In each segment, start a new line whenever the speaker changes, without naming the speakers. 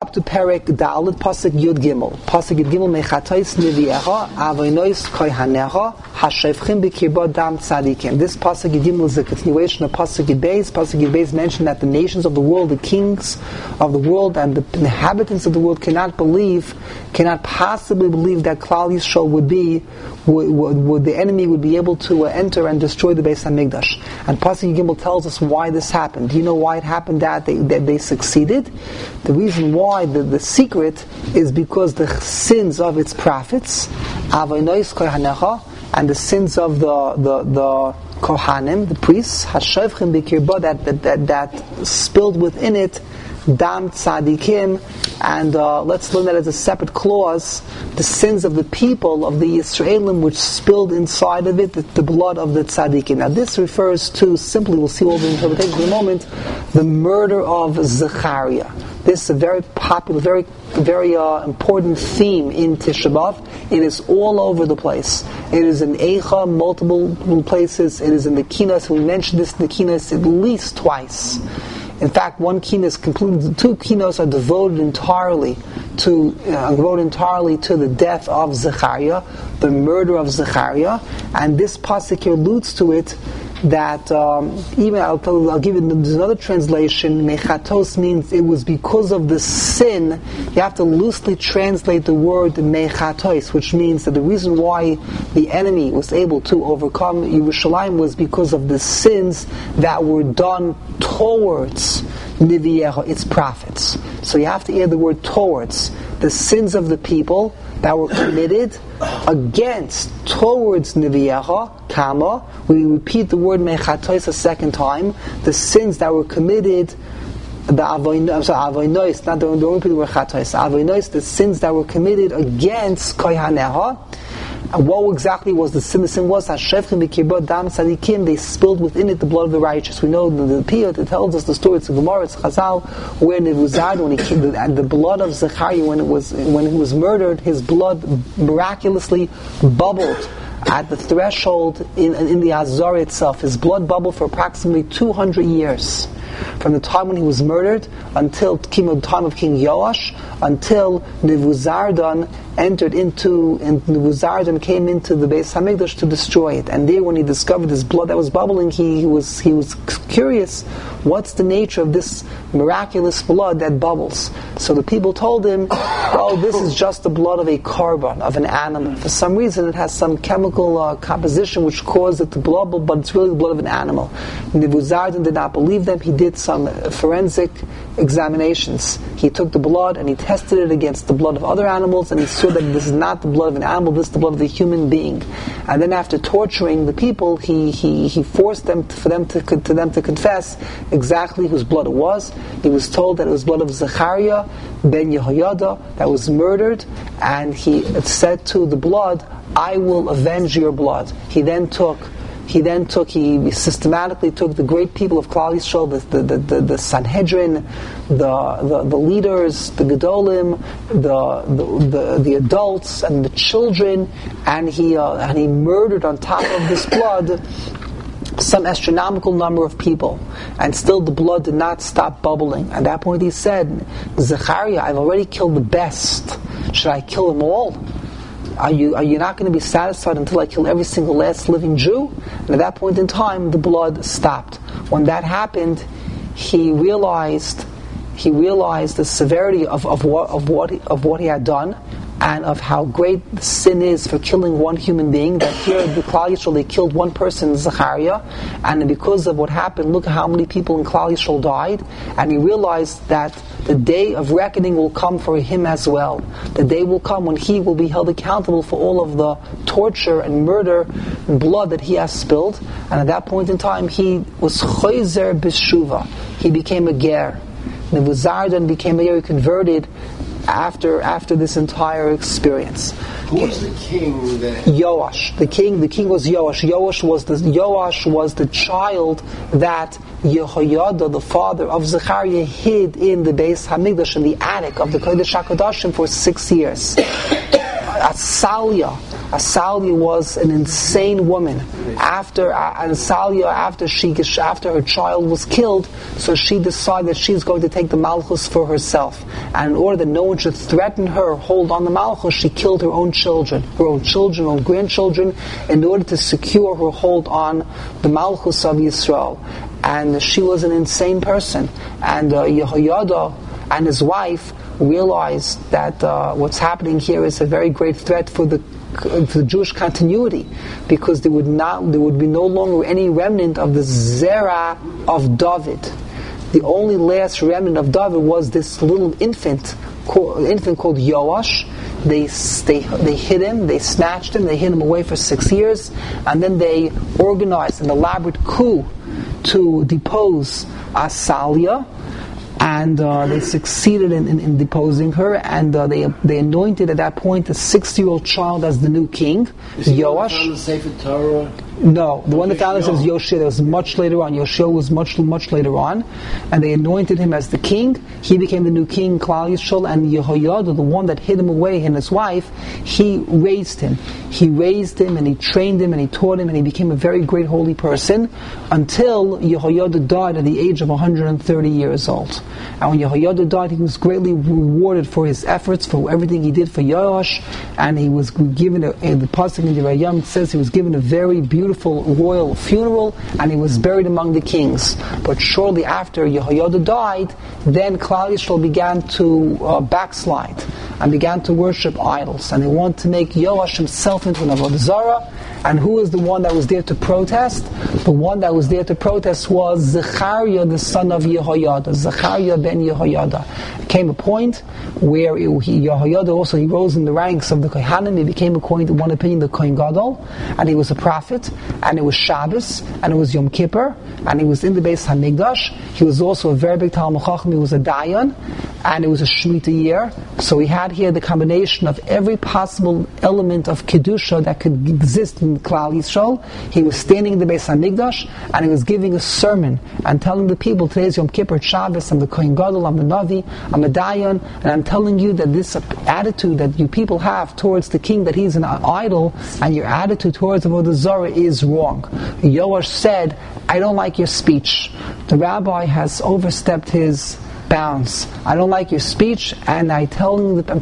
up to Perek Dalet, Pasuk Yud Gimel. Pasuk Yud Gimel, Mechatois Niviecha, Avoinois Kohanecha, Hashevchim B'Kirba Dam Tzadikim. This Pasuk Yud Gimel is a continuation of Pasuk Yud Beis. Pasuk Yud Beis mentioned that the nations of the world, the kings of the world, and the inhabitants of the world cannot possibly believe that Klal Yisrael would the enemy would be able to enter and destroy the Beis Hamikdash. And Pasuk Yud Gimel tells us why this happened. Do you know why it happened that they succeeded? The reason why, the secret, is because the sins of its prophets, Avoinois Kohanecha, and the sins of the Kohanim, the priests, Hashevchim B'Kirba, that spilled within it Dam Tzadikim, and let's learn that as a separate clause, the sins of the people, of the Yisraelim, which spilled inside of it, the blood of the Tzadikim. Now this refers to, simply, we'll see all the interpretations in a moment, the murder of Zechariah. This is a very popular, very important theme in Tisha B'Av. It is all over the place. It is in Eicha, multiple places. It is in the Kinos. We mentioned this in the Kinos at least twice. In fact, one kinos concluded, two kinos are devoted entirely to the death of Zechariah, the murder of Zechariah, and this pasuk here alludes to it. That even I'll give you, there's another translation. Mechatos means it was because of the sin. You have to loosely translate the word mechatos, which means that the reason why the enemy was able to overcome Yerushalayim was because of the sins that were done towards Niviecha, its prophets. So you have to add the word towards, the sins of the people that were committed towards Niviecha, Kama. We repeat the word Mechatos a second time. The sins that were committed, Avoinois, not don't repeat the word Chatos. Avoinois, the sins that were committed against Kohanecha. And what exactly was the sin? The sin was Hashevchim B'Kirba Dam Tzadikim. They spilled within it the blood of the righteous. We know the Piyut, it tells us the story. It's a Gemara, it's Chazal, where when the blood of Zechariah, when he was murdered, his blood miraculously bubbled at the threshold in the Azor itself. His blood bubbled for approximately 200 years. From the time when he was murdered until the time of King Yoash, until Nebuzaradan came into the Beis Hamikdash to destroy it. And there, when he discovered this blood that was bubbling, he was curious, what's the nature of this miraculous blood that bubbles? So the people told him, this is just the blood of a korban, of an animal. For some reason it has some chemical composition which caused it to bubble, but it's really the blood of an animal. Nebuzaradan did not believe them. He did some forensic examinations. He took the blood and he tested it against the blood of other animals, and he saw that this is not the blood of an animal, this is the blood of a human being. And then after torturing the people, he forced them for them to confess exactly whose blood it was. He was told that it was blood of Zechariah ben Yehoyada that was murdered, and he said to the blood, I will avenge your blood. He systematically took the great people of Klal Yisrael, the Sanhedrin, the leaders, the Gedolim, the adults and the children, and he murdered on top of this blood some astronomical number of people, and still the blood did not stop bubbling. At that point he said, Zechariah, I've already killed the best. Should I kill them all? Are you not going to be satisfied until I kill every single last living Jew? And at that point in time, the blood stopped. When that happened, he realized the severity of what he had done, and of how great the sin is for killing one human being. That here in the Klal Yisrael they killed one person, Zechariah, and because of what happened, look at how many people in Klal Yisrael died. And he realized that the day of reckoning will come for him as well. The day will come when he will be held accountable for all of the torture and murder and blood that he has spilled. And at that point in time, he was choizer b'shuva. He became a ger. Nebuzaradan became a ger, he converted after this entire experience.
Who was the king that?
Yoash. The king was Yoash. Yoash was the child that Yehoyada, the father of Zechariah, hid in the Beis Hamikdash, in the attic of the Kodesh HaKodashim, for 6 years. Asalia Asalia was an insane woman. After her child was killed, so she decided that she's going to take the Malchus for herself. And in order that no one should threaten her hold on the Malchus, she killed her own children, her own grandchildren, in order to secure her hold on the Malchus of Yisrael. And she was an insane person. And Yehoyada and his wife realized that what's happening here is a very great threat for the Jewish continuity, because there would be no longer any remnant of the Zerah of David. The only last remnant of David was this little infant called Yoash. They hid him, they snatched him, they hid him away for 6 years, and then they organized an elaborate coup to depose Asalia. And they succeeded in deposing her, and they anointed at that point a 6-year-old child as the new king, Yoash. No, the one that found it says Yoshia. That was much later on. Yoshia was much later on, and they anointed him as the king. He became the new king, Klal Yisrael, and Yehoyada, the one that hid him away, and his wife, he raised him. He raised him, and he trained him, and he taught him, and he became a very great holy person until Yehoyada died at the age of 130 years old. And when Yehoyada died, he was greatly rewarded for his efforts, for everything he did for Yoash, and he was given the pasuk in Divrei Hayam says he was given a very beautiful royal funeral, and he was buried among the kings. But shortly after Yehoyada died, then Klal Yisrael began to backslide and began to worship idols, and they wanted to make Yoash himself into an avodah zarah. And who was the one that was there to protest? The one that was there to protest was Zechariah, the son of Yehoyada. Zechariah ben Yehoyada. Came a point where Yehoyada also, he rose in the ranks of the Kohanim. He became, according to one opinion, the Kohen Gadol, and he was a prophet, and it was Shabbos, and it was Yom Kippur, and he was in the Beis HaMikdash. He was also a very big Talmid Chacham. He was a Dayan, and it was a Shemitah year. So he had here the combination of every possible element of Kedusha that could exist in Klal Yisrael. He was standing in the Beis HaMikdash, and he was giving a sermon and telling the people, today's Yom Kippur, Shabbos, I'm the Kohen Gadol, I'm the Navi, I'm a Dayan, and I'm telling you that this attitude that you people have towards the king, that he's an idol, and your attitude towards Avodah Zarah is wrong. Yoash said, I don't like your speech. The rabbi has overstepped his bounds. I don't like your speech, and I'm telling the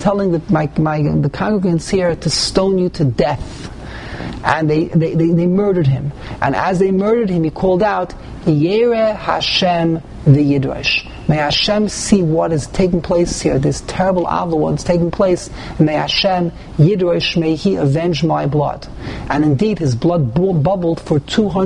congregants here to stone you to death. And they murdered him. And as they murdered him, he called out, Yireh Hashem v'yidrash. May Hashem see what is taking place here, this terrible avil, what is taking place, and may Hashem yidrash, may He avenge my blood. And indeed, his blood bubbled for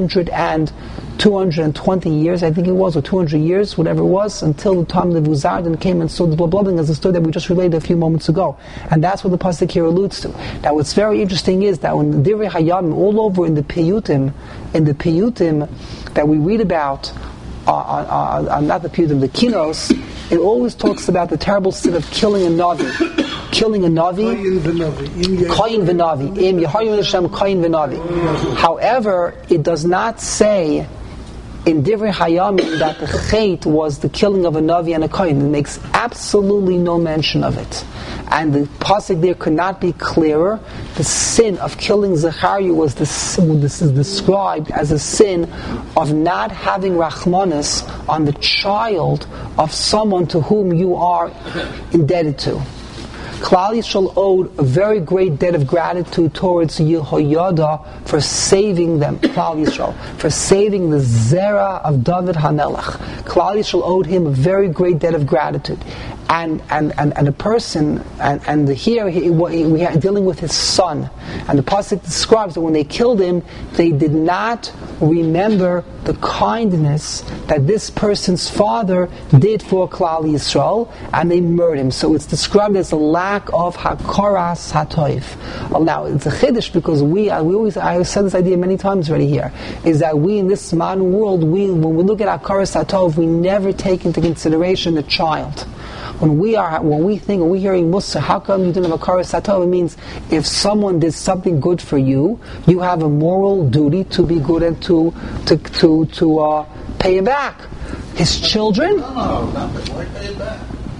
220 years, I think it was, or 200 years, whatever it was, until the time the Vuzardan came and saw the blood bubbling, as the story that we just related a few moments ago. And that's what the pasuk here alludes to. Now, what's very interesting is that when the Divrei Hayam, all over in the Piyutim that we read about, not the Piyutim, the Kinos, it always talks about the terrible sin of killing a Navi. Killing a Navi, Koyin v'Navi, Im Yehoyim Hashem Koyin v'Navi. However, it does not say in Divrei Hayamim that the Chait was the killing of a Navi and a Koyin. It makes absolutely no mention of it. And the pasuk there could not be clearer. The sin of killing Zechariah was this is described as a sin of not having rachmanis on the child of someone to whom you are indebted to. Klal Yisrael owed a very great debt of gratitude towards Yehoyada for saving them, Klal Yisrael, for saving the Zerah of David HaMelech. Klal Yisrael owed him a very great debt of gratitude. And a person, here we are dealing with his son. And the pasuk describes that when they killed him, they did not remember the kindness that this person's father did for Klal Yisrael, and they murdered him. So it's described as a lack of hakaras hatoif. Well, now it's a chiddush because I said this idea many times already here, is that we in this modern world, when we look at hakaras hatoif, we never take into consideration the child. When we hearing Musa, how come you didn't have a hakaras hatov? It means if someone did something good for you, you have a moral duty to be good and to pay him back. His children.
No, why pay him back?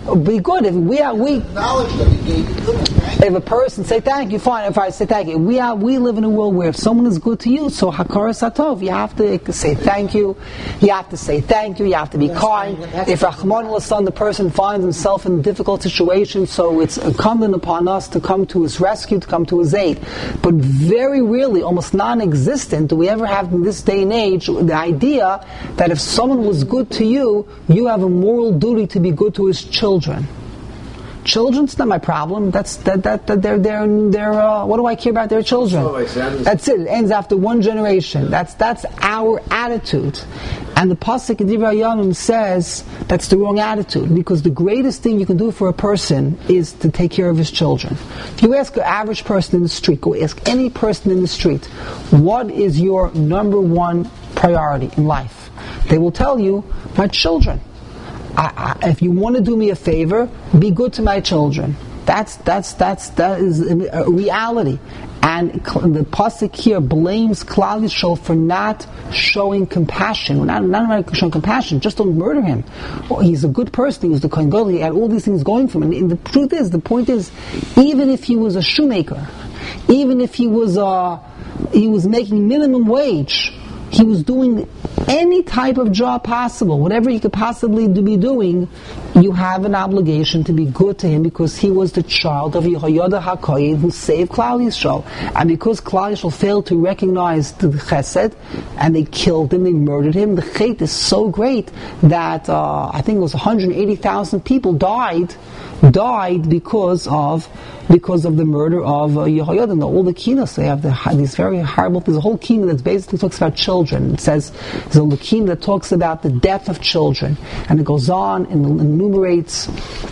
Be good. If
Knowledge that he gave you. Thank
if a person say thank you, fine. If I say thank you, we live in a world where if someone is good to you, so hakara satov, you have to say thank you. You have to say thank you. You have to be kind. If Rahman al-San, the person finds himself in a difficult situation, so it's incumbent upon us to come to his rescue, to come to his aid. But very rarely, almost non-existent, do we ever have in this day and age the idea that if someone was good to you, you have a moral duty to be good to his children. Children's not my problem. They're what do I care about their children? That's it. It ends after one generation. That's our attitude. And the pasuk in Divrei Hayamim says that's the wrong attitude, because the greatest thing you can do for a person is to take care of his children. If you ask an average person in the street, go ask any person in the street, what is your number one priority in life? They will tell you, my children. If you want to do me a favor, be good to my children. That is a reality. And the pasuk here blames Klal Yisrael for not showing compassion. Not showing compassion. Just don't murder him. Well, he's a good person. He was the Kohen Gadol. He had all these things going for him. And the point is, even if he was a shoemaker, even if he was making minimum wage, he was doing any type of job possible, whatever he could possibly be doing, you have an obligation to be good to him, because he was the child of Yehoyada HaKohen who saved Klal Yisrael. And because Klal Yisrael failed to recognize the chesed, and they killed him, they murdered him, the chait is so great that I think it was 180,000 people died because of the murder of Yehoyada. And all the kinos, they have these very horrible. There's a whole kino that basically talks about children. It says there's a kino that talks about the death of children, and it goes on and enumerates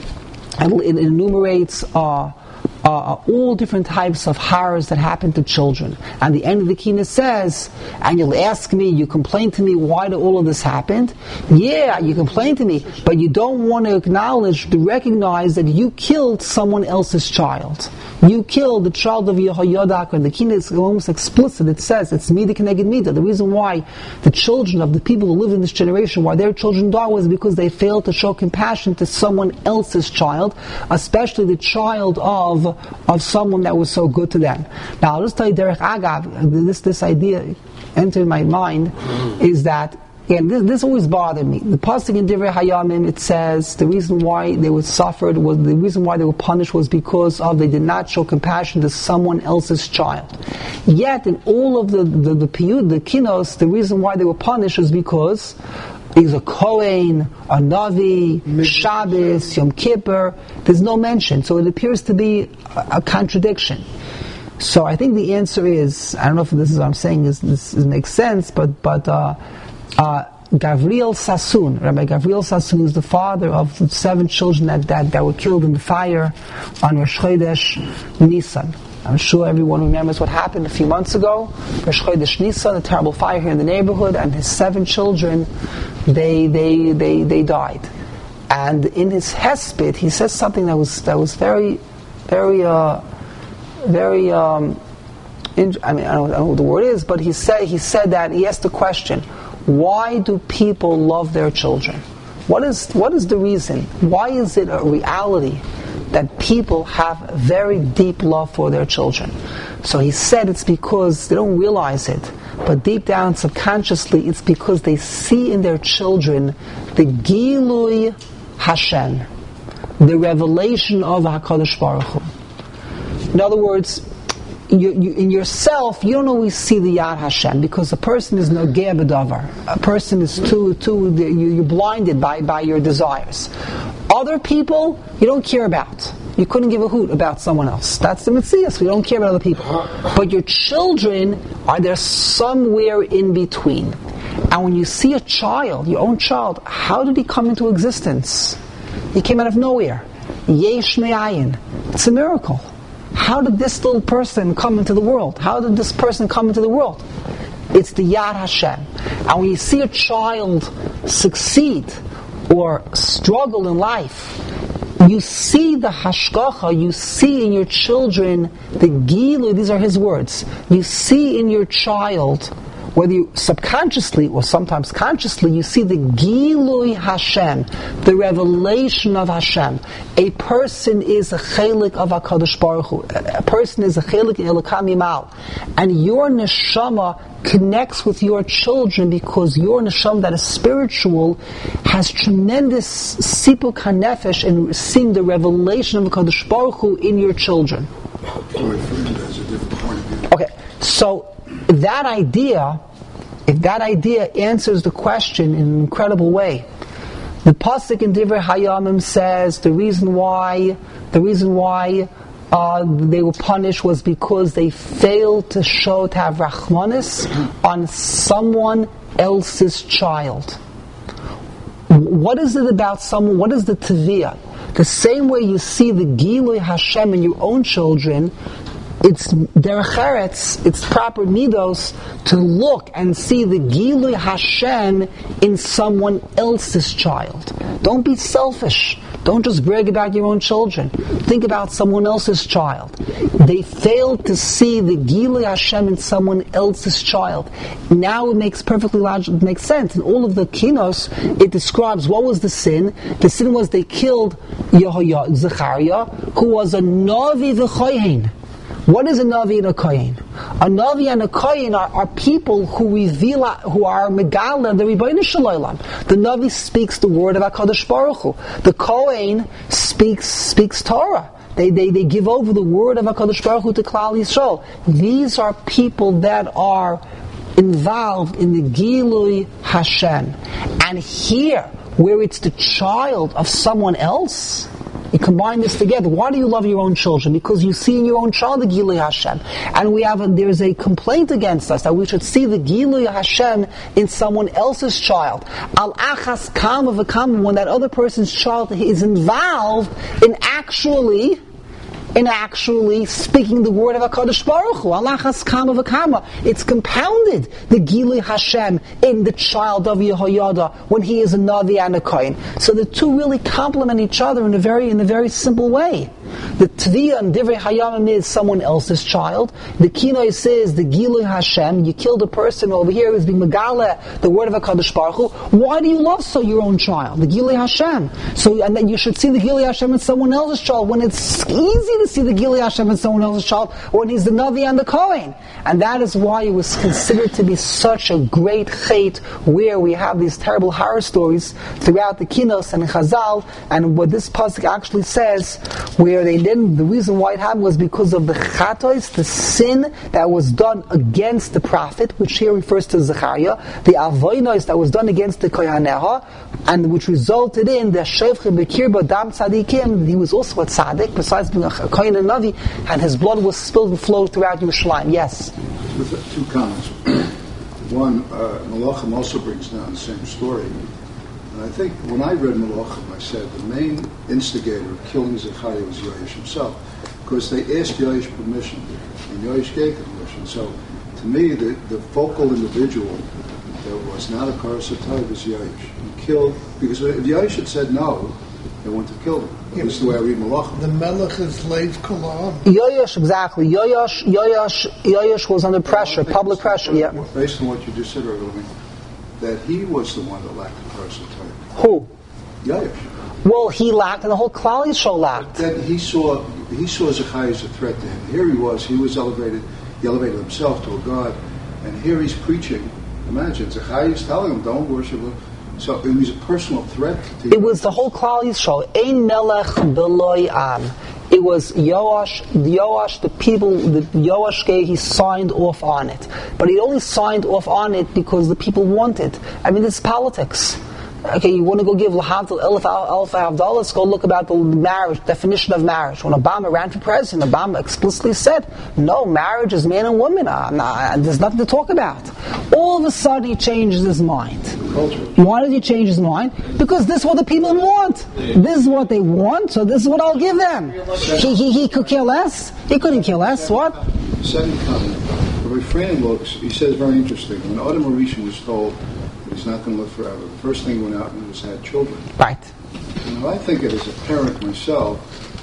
all different types of horrors that happen to children. And the end of the kina says, and you'll ask me, you complain to me, why did all of this happen? Yeah, you complain to me, but you don't want to recognize that you killed someone else's child. You killed the child of Yehoyada, and the kina is almost explicit. It says it's mida keneged mida. The reason why the children of the people who lived in this generation, why their children died, was because they failed to show compassion to someone else's child, especially the child of someone that was so good to them. Now, I'll just tell you, Derech Agav, this idea entered my mind, is that, again, this always bothered me. The pasuk in Divrei Hayamim, it says the reason why they were punished was because they did not show compassion to someone else's child. Yet, in all of the kinos, the reason why they were punished was because he's a Kohen, a Navi, Shabbos, Yom Kippur. There's no mention, so it appears to be a contradiction. So I think the answer is, I don't know if this is what I'm saying, this makes sense, but Gavriel Sassoon, Rabbi Gavriel Sassoon, is the father of the 7 children that were killed in the fire on Rosh Chodesh Nisan. I'm sure everyone remembers what happened a few months ago. Rosh Chodesh Nisan, a terrible fire here in the neighborhood, and his 7 children, they died. And in his hesped, he says something that was very, very, I don't know what the word is, but he said that he asked the question, why do people love their children? What is the reason? Why is it a reality that people have very deep love for their children? So he said it's because they don't realize it, but deep down subconsciously it's because they see in their children the Gilui Hashem, the revelation of HaKadosh Baruch Hu. In other words, you in yourself, you don't always see the Yad Hashem, because a person is no Geh B'davar. A person is you're blinded by your desires. Other people, you don't care about. You couldn't give a hoot about someone else. That's the Metzias. We don't care about other people. But your children are there somewhere in between. And when you see a child, your own child, how did he come into existence? He came out of nowhere. Yesh me'ayin. It's a miracle. How did this little person come into the world? How did this person come into the world? It's the Yad Hashem. And when you see a child succeed or struggle in life, you see the hashgacha, you see in your children the gilu, these are his words, you see in your child whether you subconsciously or sometimes consciously, you see the Gilui Hashem, the revelation of Hashem. A person is a chelik of HaKadosh Baruch Hu. A person is a chelik Elokam Yimal. And your neshama connects with your children because your neshama that is spiritual has tremendous sipuk hanefesh in seeing the revelation of HaKadosh Baruch Hu in your children. Okay, so if that idea answers the question in an incredible way. The pasuk in Divrei Hayamim says the reason why they were punished was because they failed to have rachmanis on someone else's child. What is it about someone? What is the teviyah? The same way you see the Gilui Hashem in your own children, it's derech eretz, it's proper midos to look and see the Gilui Hashem in someone else's child. Don't be selfish. Don't just brag about your own children. Think about someone else's child. They failed to see the Gilui Hashem in someone else's child. Now it makes perfectly logical, it makes sense. In all of the kinos, it describes what was the sin. The sin was they killed Zechariah, who was a Navi v'choyin. What is a Navi and a Kohen? A Navi and a Kohen are people who reveal, who are Megala, the Rebbeinu Shalom. The Navi speaks the word of HaKadosh Baruch Hu. The Kohen speaks Torah. They give over the word of HaKadosh Baruch Hu to Klal Yisrael. These are people that are involved in the Gilui Hashem. And here, where it's the child of someone else, you combine this together. Why do you love your own children? Because you see in your own child the Gilui Hashem. And there's a complaint against us that we should see the Gilui Hashem in someone else's child. Al achas kama v'kama, when that other person's child is involved in actually speaking the word of HaKadosh Baruch Hu. Allah has kama v'kama. It's compounded, the Gilui Hashem in the child of Yehoyada when he is a Navi and a Kohen. So the two really complement each other in a very simple way. The Tviyah and Divrei Hayamim is someone else's child. The Kinoi says the Gilui Hashem. You killed a person over here who's being Megala, the word of HaKadosh Baruch Hu. Why do you love so your own child? The Gilui Hashem. So, and then you should see the Gilui Hashem in someone else's child when it's easy to see the Gilui Hashem in someone else's child when he's the Navi and the Kohen. And that is why it was considered to be such a great chait where we have these terrible horror stories throughout the Kinos and Chazal, and what this pasuk actually says, where they didn't, the reason why it happened was because of the chatois, the sin that was done against the prophet, which here refers to Zechariah, the avonos that was done against the Kohaneha, and which resulted in the Shevchim Bekirba Dam Tzadikim. He was also a tzaddik, besides being a Kohen and Navi, and his blood was spilled and flowed throughout Yerushalayim. Yes?
With two comments. One, Malachim also brings down the same story. And I think when I read Malachim, I said the main instigator of killing Zechariah was Yoash himself, because they asked Yoash permission, and Yoash gave permission. So, to me, the focal individual that was not a Karasatay was Yoash. He killed, because if Yoash had said no, they wanted to kill him. This is the way I read Malachim.
The Melech is Leiv Kolam.
Yoash, exactly. Yoash was under pressure, public pressure. Yeah.
Based on what you just said earlier, that he was the one that lacked the Karasatay.
Who?
Yoash.
Well, he lacked, and the whole Klal Yisrael lacked.
But then he saw Zechariah as a threat to him. Here he was elevated. He elevated himself to a god, and here he's preaching. Imagine Zechariah is telling him, "Don't worship him." So it was a personal threat to him.
It was the whole Klal Yisrael. Ein melech b'loi am. It was Yoash, the people, Yoash gave, he signed off on it. But he only signed off on it because the people wanted. I mean, this is politics. Okay, you want to go give Lahavdil $1,000, go look about the marriage, definition of marriage. When Obama ran for president, Obama explicitly said, no, marriage is man and woman. There's nothing to talk about. All of a sudden he changes his mind. Why did he change his mind? Because this is what the people want. This is what they want, so this is what I'll give them. He could care less? He couldn't care less. What?
Second comment. The refrain looks, he says very interesting. When Adam Arishan was told he's not going to live forever, the first thing he went out and had children.
Right.
And I think it as a parent myself,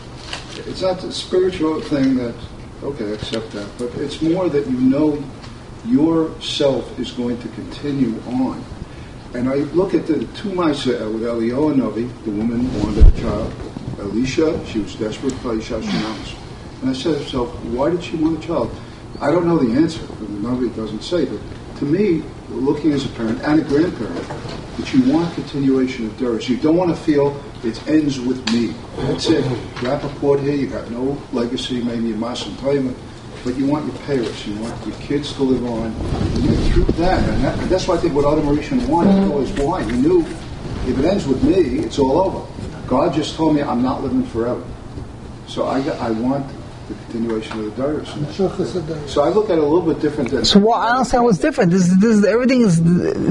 it's not the spiritual thing that, okay, accept that, but it's more that you know your self is going to continue on. And I look at the two Maisa with Eliyahu Novi, the woman wanted a child. Elisha, she was desperate for Elisha Shunamis. And I said to myself, why did she want a child? I don't know the answer. Nobody doesn't say. But to me, looking as a parent and a grandparent, that you want continuation of Doris. You don't want to feel it ends with me. That's it. Wrap a cord here. You got no legacy, maybe a mass employment, but you want your parents. You want your kids to live on. And through that, and that's why I think what Adam Rishon wanted was why. He knew if it ends with me, it's all over. God just told me I'm not living forever. So I want the continuation of the Doris. So I look at it a little bit different than...
So I don't understand what's different. This everything is...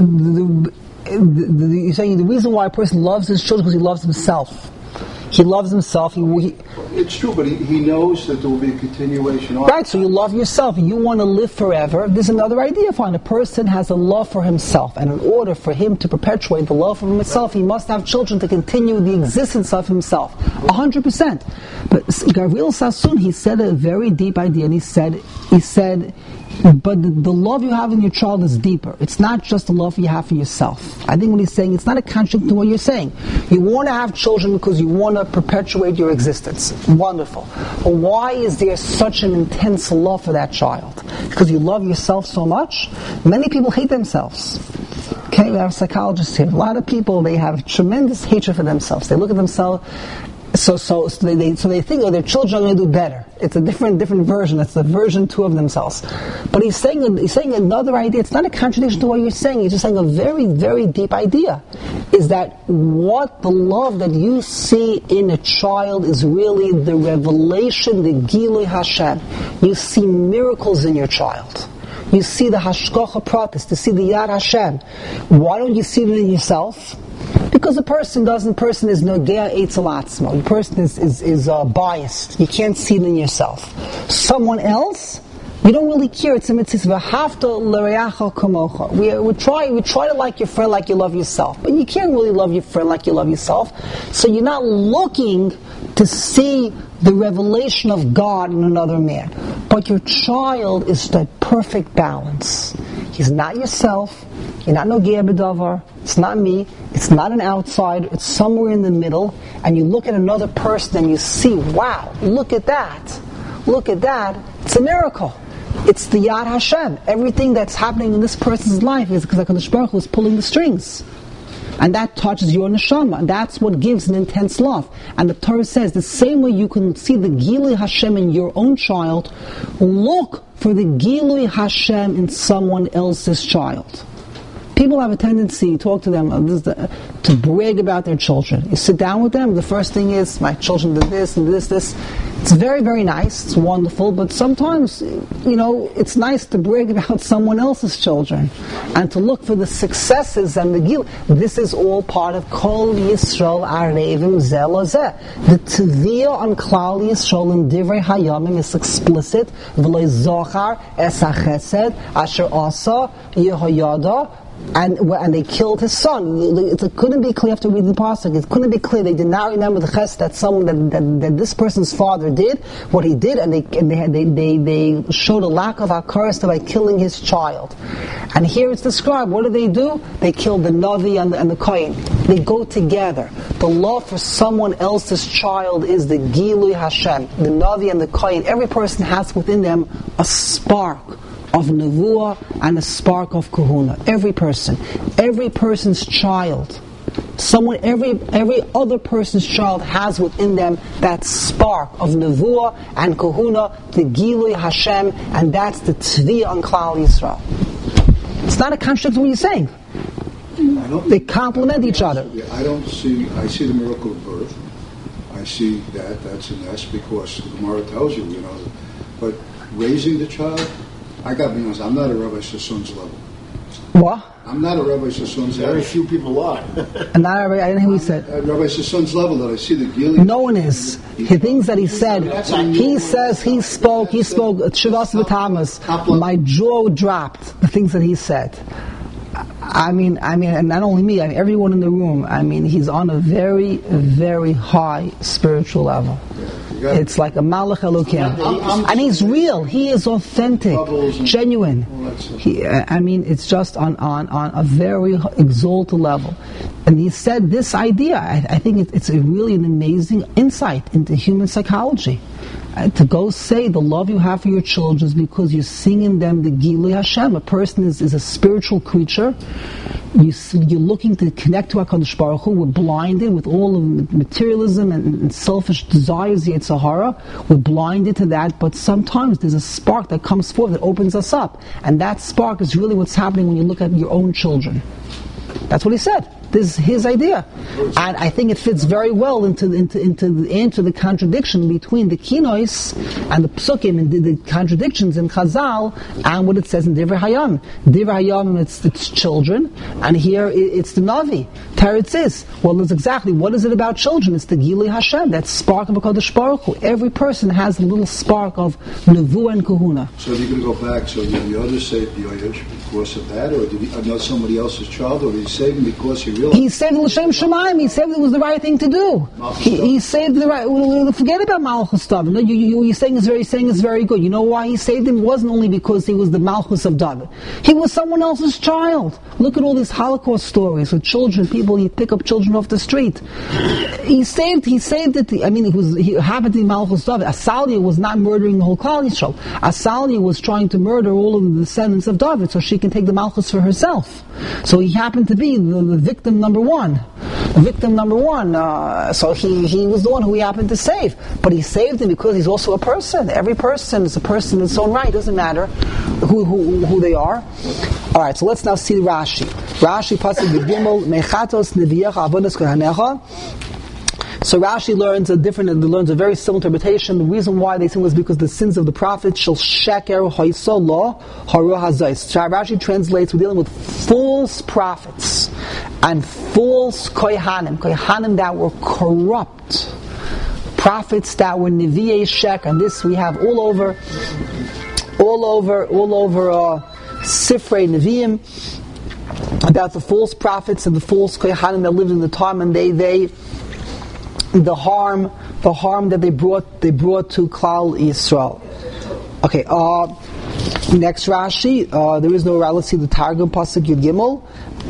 You're saying the reason why a person loves his children is because he loves himself. He loves himself.
It's true, but he knows that there will be a continuation.
Right, so you love yourself and you want to live forever. There's another idea for it. A person has a love for himself, and in order for him to perpetuate the love for himself, he must have children to continue the existence of himself. 100%. But Gavril Sassoon, he said a very deep idea, and he said, but the love you have in your child is deeper. It's not just the love you have for yourself. I think what he's saying, it's not a contradiction to what you're saying. You want to have children because you want to perpetuate your existence. Wonderful. But why is there such an intense love for that child? Because you love yourself so much? Many people hate themselves. Okay, we have psychologists here. A lot of people, they have tremendous hatred for themselves. They look at themselves... So they think, their children are going to do better. It's a different version. It's the version 2 of themselves. But he's saying another idea. It's not a contradiction to what you're saying. He's just saying a very, very deep idea. Is that what the love that you see in a child is really the revelation, the Gilui Hashem. You see miracles in your child. You see the Hashgacha Pratis, to see the Yad Hashem. Why don't you see it in yourself? Because the person is nogea eitzel atzmo. The person is biased. You can't see it in yourself. Someone else, you don't really care. It's a mitzvah. V'ahavta l'reacha kamocha. We try to like your friend like you love yourself, but you can't really love your friend like you love yourself. So you're not looking to see the revelation of God in another man. But your child is the perfect balance. He's not yourself. You're not nogea b'davar. It's not me. It's not an outsider. It's somewhere in the middle. And you look at another person and you see, wow, look at that. Look at that. It's a miracle. It's the Yad Hashem. Everything that's happening in this person's life is because HaKadosh Baruch Hu is pulling the strings. And that touches your neshama. And that's what gives an intense love. And the Torah says, the same way you can see the Gilui Hashem in your own child, look for the Gilui Hashem in someone else's child. People have a tendency to talk to them, to brag about their children. You sit down with them, the first thing is, my children did this and this. It's very, very nice, it's wonderful, but sometimes, it's nice to brag about someone else's children and to look for the successes and the gil. This is all part of Kol Yisrael Arevim Zeh Lazeh. The Tviyah on Klal Yisrael in Divrei Hayamim is explicit. V'lo zochar es hachesed asher asa Yehoyada. And they killed his son. It couldn't be clear after reading the pasuk. It couldn't be clear. They did not remember the chesed that this person's father did, what he did, and they showed a lack of hakaras by killing his child. And here it's described. What do? They killed the Navi and the Kohen. They go together. The love for someone else's child is the Gilui Hashem. The Navi and the Kohen. Every person has within them a spark of nevuah and a spark of kahuna. Every person's child, every other person's child has within them that spark of nevuah and kahuna, the Gilui Hashem, and that's the Tviyah on Klal Yisrael. It's not a contradiction to what you're saying. They complement each other.
I see the miracle of birth. I see that's an S because the Gemara tells you, but raising the child, I got to be honest, I'm not a Rabbi Sasson's level.
What?
I'm not a Rabbi Sasson's level.
Very few people are.
And not every, I didn't hear what he said.
At Rabbi Sasson's level that I see the Gilui.
No one is. The things that he said, he spoke Shivas V'Tamas. My jaw dropped, the things that he said. I mean, and not only me, everyone in the room, he's on a very, very high spiritual level. It's like a Malach Elokim. And he's real. He is authentic, genuine. It's just on a very exalted level. And he said this idea, I think it's really an amazing insight into human psychology. To go say the love you have for your children is because you're singing them the Gilui Hashem. A person is a spiritual creature. You're looking to connect to HaKadosh Baruch Hu. We're blinded with all of materialism and selfish desires, the Yetzer Hara. We're blinded to that, but sometimes there's a spark that comes forth that opens us up. And that spark is really what's happening when you look at your own children. That's what he said. This is his idea, and I think it fits very well into the contradiction between the Kinois and the Psukim, and the contradictions in Chazal and what it says in Divrei Hayam. Divrei Hayam, it's children, and here it's the Navi. Teretz is, well, it's exactly, what is it about children? It's the Gilui Hashem, that spark of HaKadosh Baruch Hu. Every person has a little spark of Nevuah and Kahuna.
So you can go back, so did the other saved Yoash because of that, or did he not somebody else's child, or did he save him because he realized?
He saved L'Shem Shemaim. He saved it was the right thing to do. He saved the right. Forget about Malchus stuff. No, you're saying it's very good. You know why he saved him? It wasn't only because he was the Malchus of David. He was someone else's child. Look at all these Holocaust stories with children. People, you pick up children off the street. He saved it. He happened to be Malchus David. Asalia was not murdering the whole Klal Yisrael. Asalia was trying to murder all of the descendants of David so she can take the Malchus for herself. So he happened to be the victim number one. So he was the one who he happened to save. But he saved him because he's also a person. Every person is a person in its own right. It doesn't matter who they are. Alright, so let's now see Rashi. Rashi, Pasuk Gimel, Mechatos Neviyecha Avodas Kohanecha. So Rashi learns a very similar interpretation. The reason why they think was because the sins of the prophets shall sheker hoiso lo haru hazais. Rashi translates, we're dealing with false prophets and false kohanim that were corrupt, prophets that were nevi'ei shek, and this we have all over Sifrei Nevi'im about the false prophets and the false kohanim that lived in the time, and they the harm that they brought to Klal Yisrael. Okay, next Rashi, there is no Rashi. Let's see the Targum Pasuk Yud Gimel.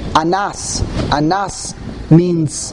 Anas means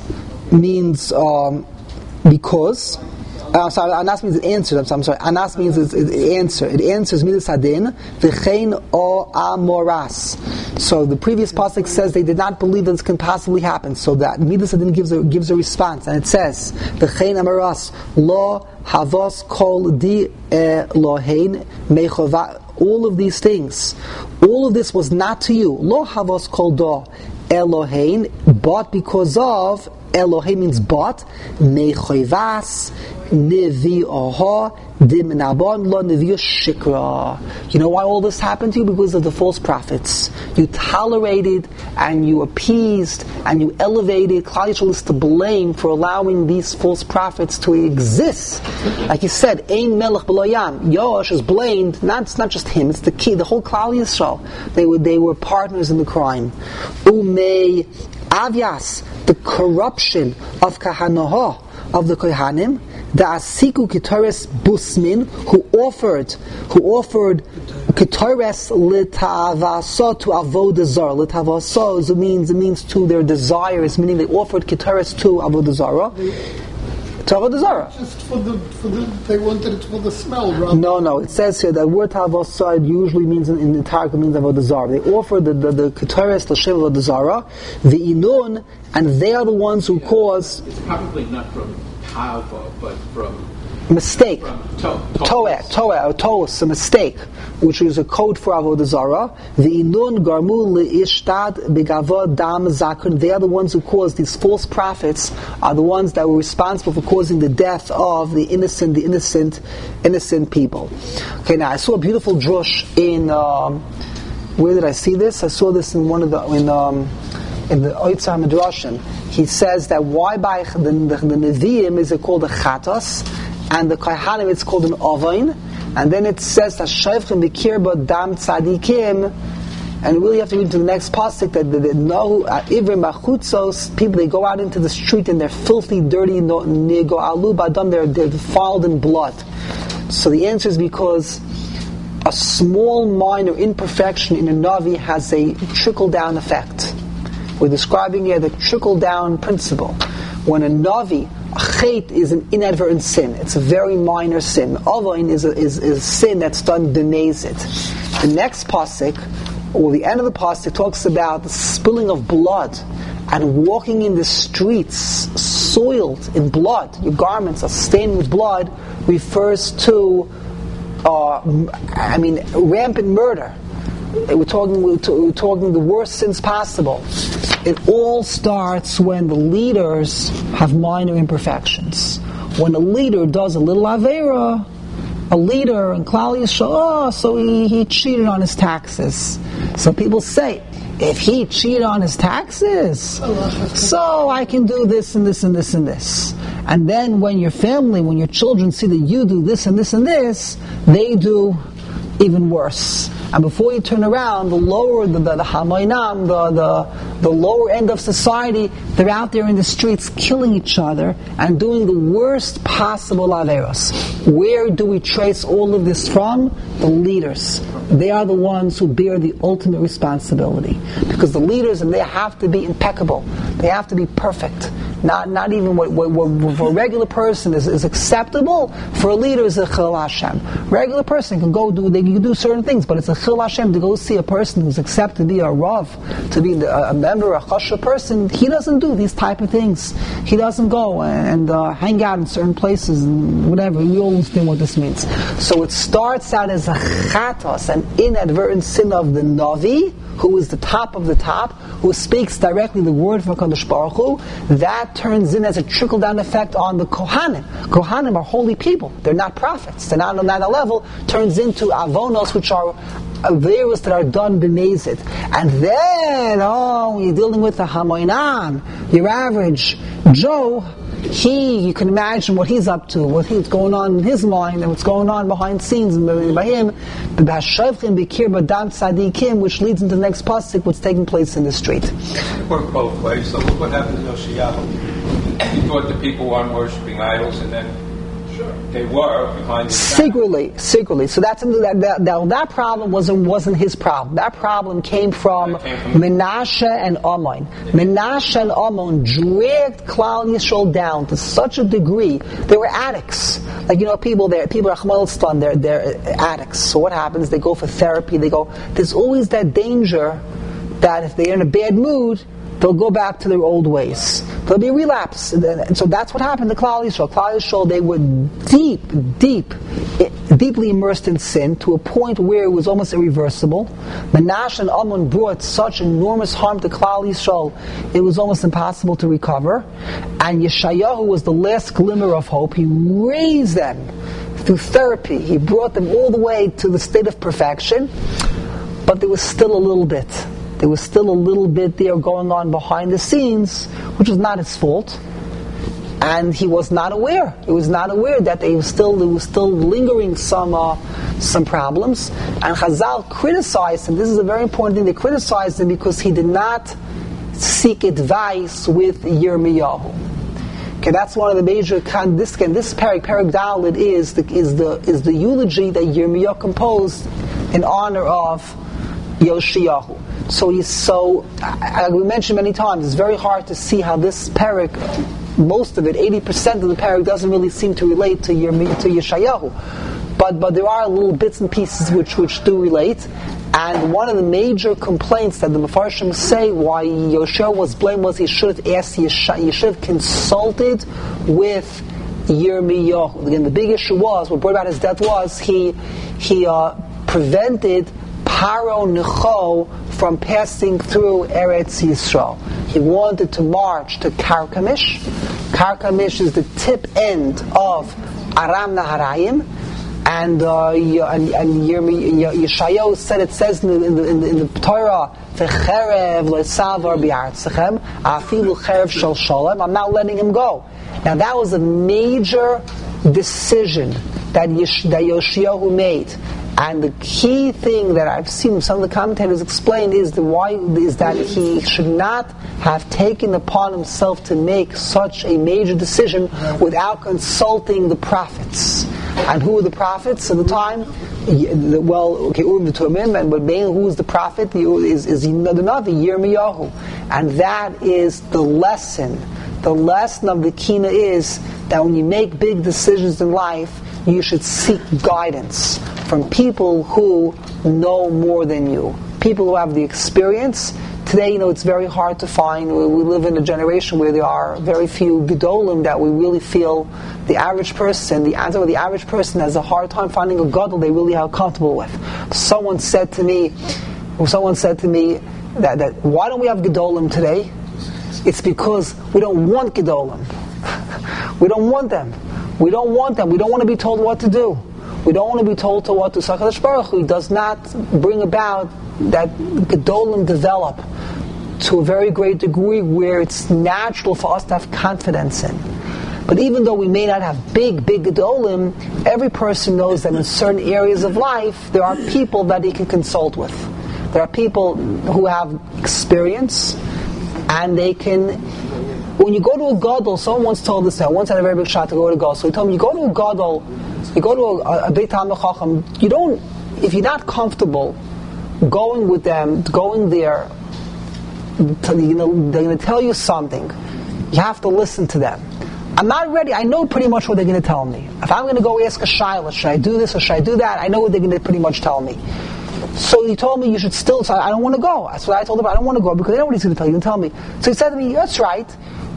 because. Anas means it answered. I'm sorry. Anas means it answer. It answers Midas Hadin v'chein o amoras. So the previous pasuk says they did not believe that this can possibly happen. So that Midas Hadin gives a response, and it says v'chein amoras lo havos kol di Elohein mechova. All of these things, all of this was not to you. Lo havos kol do Elohein, but because of Elohim means but mechivas nevi oha dimnabon lo nevi shikra. You know why all this happened to you? Because of the false prophets. You tolerated and you appeased and you elevated. Klal Yisrael is to blame for allowing these false prophets to exist. Like you said, ein melech b'lo yam. Yoash is blamed. It's not just him. It's the key. The whole Klal Yisrael. They were partners in the crime. Umei avyas, the corruption of kahanoha, of the kohanim, the asiku ketores busmin, who offered ketores litavaso to avodah zarah. Litavaso means to their desires, meaning they offered ketores to avodah zarah.
Just for the they wanted it for the smell, rather.
No. It says here that word tavosad usually means in the Targum means avodah zarah. They offer the ketores l'shem avodah zarah, the inun, and they are the ones who cause.
It's probably not from Hava, but from
mistake. To'os, a mistake, which is a code for avodah zarah. The inun garmu leishtad begavod dam zakun. They are the ones who caused these false prophets. Are the ones that were responsible for causing the death of the innocent people. Okay, now I saw a beautiful drush in. Where did I see this? I saw this in one of the in the Oitzah Midrashim. He says that why by the Nevi'im is it called a Chatos, and the Kohanim it's called an Ovain, and then it says that Shayfchim Bikirba Dam Tzadikim, And really have to read to the next pasuk that no ivrim machutzos, people, they go out into the street and they're filthy, dirty, nigo alu badam, they're defiled in blood. So the answer is because a small minor imperfection in a Navi has a trickle-down effect. We're describing here the trickle-down principle. When a Navi, a chait is an inadvertent sin. It's a very minor sin. Avoin is a sin that's done b'mezid. The next pasuk, or the end of the pasuk, talks about the spilling of blood and walking in the streets soiled in blood. Your garments are stained with blood, refers to rampant murder. We're talking the worst sins possible. It all starts when the leaders have minor imperfections. When a leader does a little avera, a leader in Klal Yisrael, so he cheated on his taxes. So people say, if he cheated on his taxes, so I can do this and this and this and this. And then when your family, when your children see that you do this and this and this, they do even worse. And before you turn around, the lower, the Hamoinam, the lower end of society, they're out there in the streets killing each other and doing the worst possible averos. Where do we trace all of this from? The leaders. They are the ones who bear the ultimate responsibility. Because the leaders, and they have to be impeccable. They have to be perfect. Not even what for a regular person is acceptable, for a leader is a chil Hashem. Regular person can do certain things, but it's a chil Hashem to go see a person who's accepted to be a rav, to be a member, a chashuv person. He doesn't do these type of things. He doesn't go and hang out in certain places and whatever. We all understand what this means. So it starts out as a chatos, an inadvertent sin of the Navi, who is the top of the top, who speaks directly the word from HaKadosh Baruch Hu. That turns in as a trickle-down effect on the Kohanim. Kohanim are holy people. They're not prophets. They're not on that level. Turns into avonos, which are averos that are done b'mezid. And then, when you're dealing with the Hamoinam, your average Joe, you can imagine what he's up to, what's going on in his mind, and what's going on behind the scenes by him. Which leads into the next pasuk, what's taking place in the street.
It worked both ways. So look what happened to Yoshiyahu. He thought the people weren't worshiping idols, and then they were behind his
back. Secretly. So that problem wasn't his problem. That problem came from Menashe and Ammon. Menashe and Ammon dragged Klal Yisrael down to such a degree. They were addicts. People are they're addicts. So what happens? They go for therapy. There's always that danger that if they're in a bad mood, they'll go back to their old ways. There'll be a relapse. And so that's what happened to Klal Yisrael. Klal Yisrael, they were deeply immersed in sin to a point where it was almost irreversible. Menashe and Ammon brought such enormous harm to Klal Yisrael, it was almost impossible to recover. And Yeshayahu was the last glimmer of hope. He raised them through therapy. He brought them all the way to the state of perfection. But there was still a little bit. There was still a little bit there going on behind the scenes, which was not his fault. And he was not aware. He was not aware that there was still lingering some problems. And Chazal criticized him. This is a very important thing. They criticized him because he did not seek advice with Yirmiyahu. Okay, that's one of the major. This parak Dalet is the eulogy that Yirmiyahu composed in honor of Yoshiyahu. So we mentioned many times, it's very hard to see how this parak, most of it, 80% of the parak, doesn't really seem to relate to Yeshayahu. But there are little bits and pieces which do relate. And one of the major complaints that the Mefarshim say why Yoshiyahu was blamed was he should have asked he should have consulted with Yirmiyahu. Again, the big issue was, what brought about his death was, he prevented Paro Necho from passing through Eretz Yisrael. He wanted to march to Karkamish. Karkamish is the tip end of Aram Naharayim, and Yeshayahu said, it says in the Torah, "V'cherev le'savar bi'artzachem, afilu cherev shel shalom." I'm not letting him go. Now that was a major decision that Yoshiyahu made. And the key thing that I've seen some of the commentators explain is that he should not have taken upon himself to make such a major decision without consulting the prophets. And who were the prophets at the time? Urim and Tumim, but mainly who is the prophet? Is the Navi, Yirmiyahu. And that is the lesson. The lesson of the Kina is that when you make big decisions in life, you should seek guidance from people who know more than you. People who have the experience. Today, it's very hard to find. We live in a generation where there are very few gedolim that we really feel the average person has a hard time finding a gadol they really are comfortable with. Someone said to me that why don't we have gedolim today? It's because we don't want gedolim. We don't want them. We don't want to be told what to do. We don't want to be told what to. HaKadosh Baruch Hu does not bring about that gedolim develop to a very great degree where it's natural for us to have confidence in. But even though we may not have big gedolim, every person knows that in certain areas of life there are people that he can consult with. There are people who have experience, and they can. When you go to a gadol, someone once told us that. I once had a very big shot to go to a gadol. So he told me, you go to a gadol, you go to a Beit Talmid Chacham, if you're not comfortable going with them, going there, they're going to tell you something. You have to listen to them. I'm not ready. I know pretty much what they're going to tell me. If I'm going to go ask a shayla, should I do this or should I do that? I know what they're going to pretty much tell me. So he told me you should still. So I don't want to go. That's what I told him. I don't want to go because I know what he's going to tell you. Tell me. So he said to me, "That's right.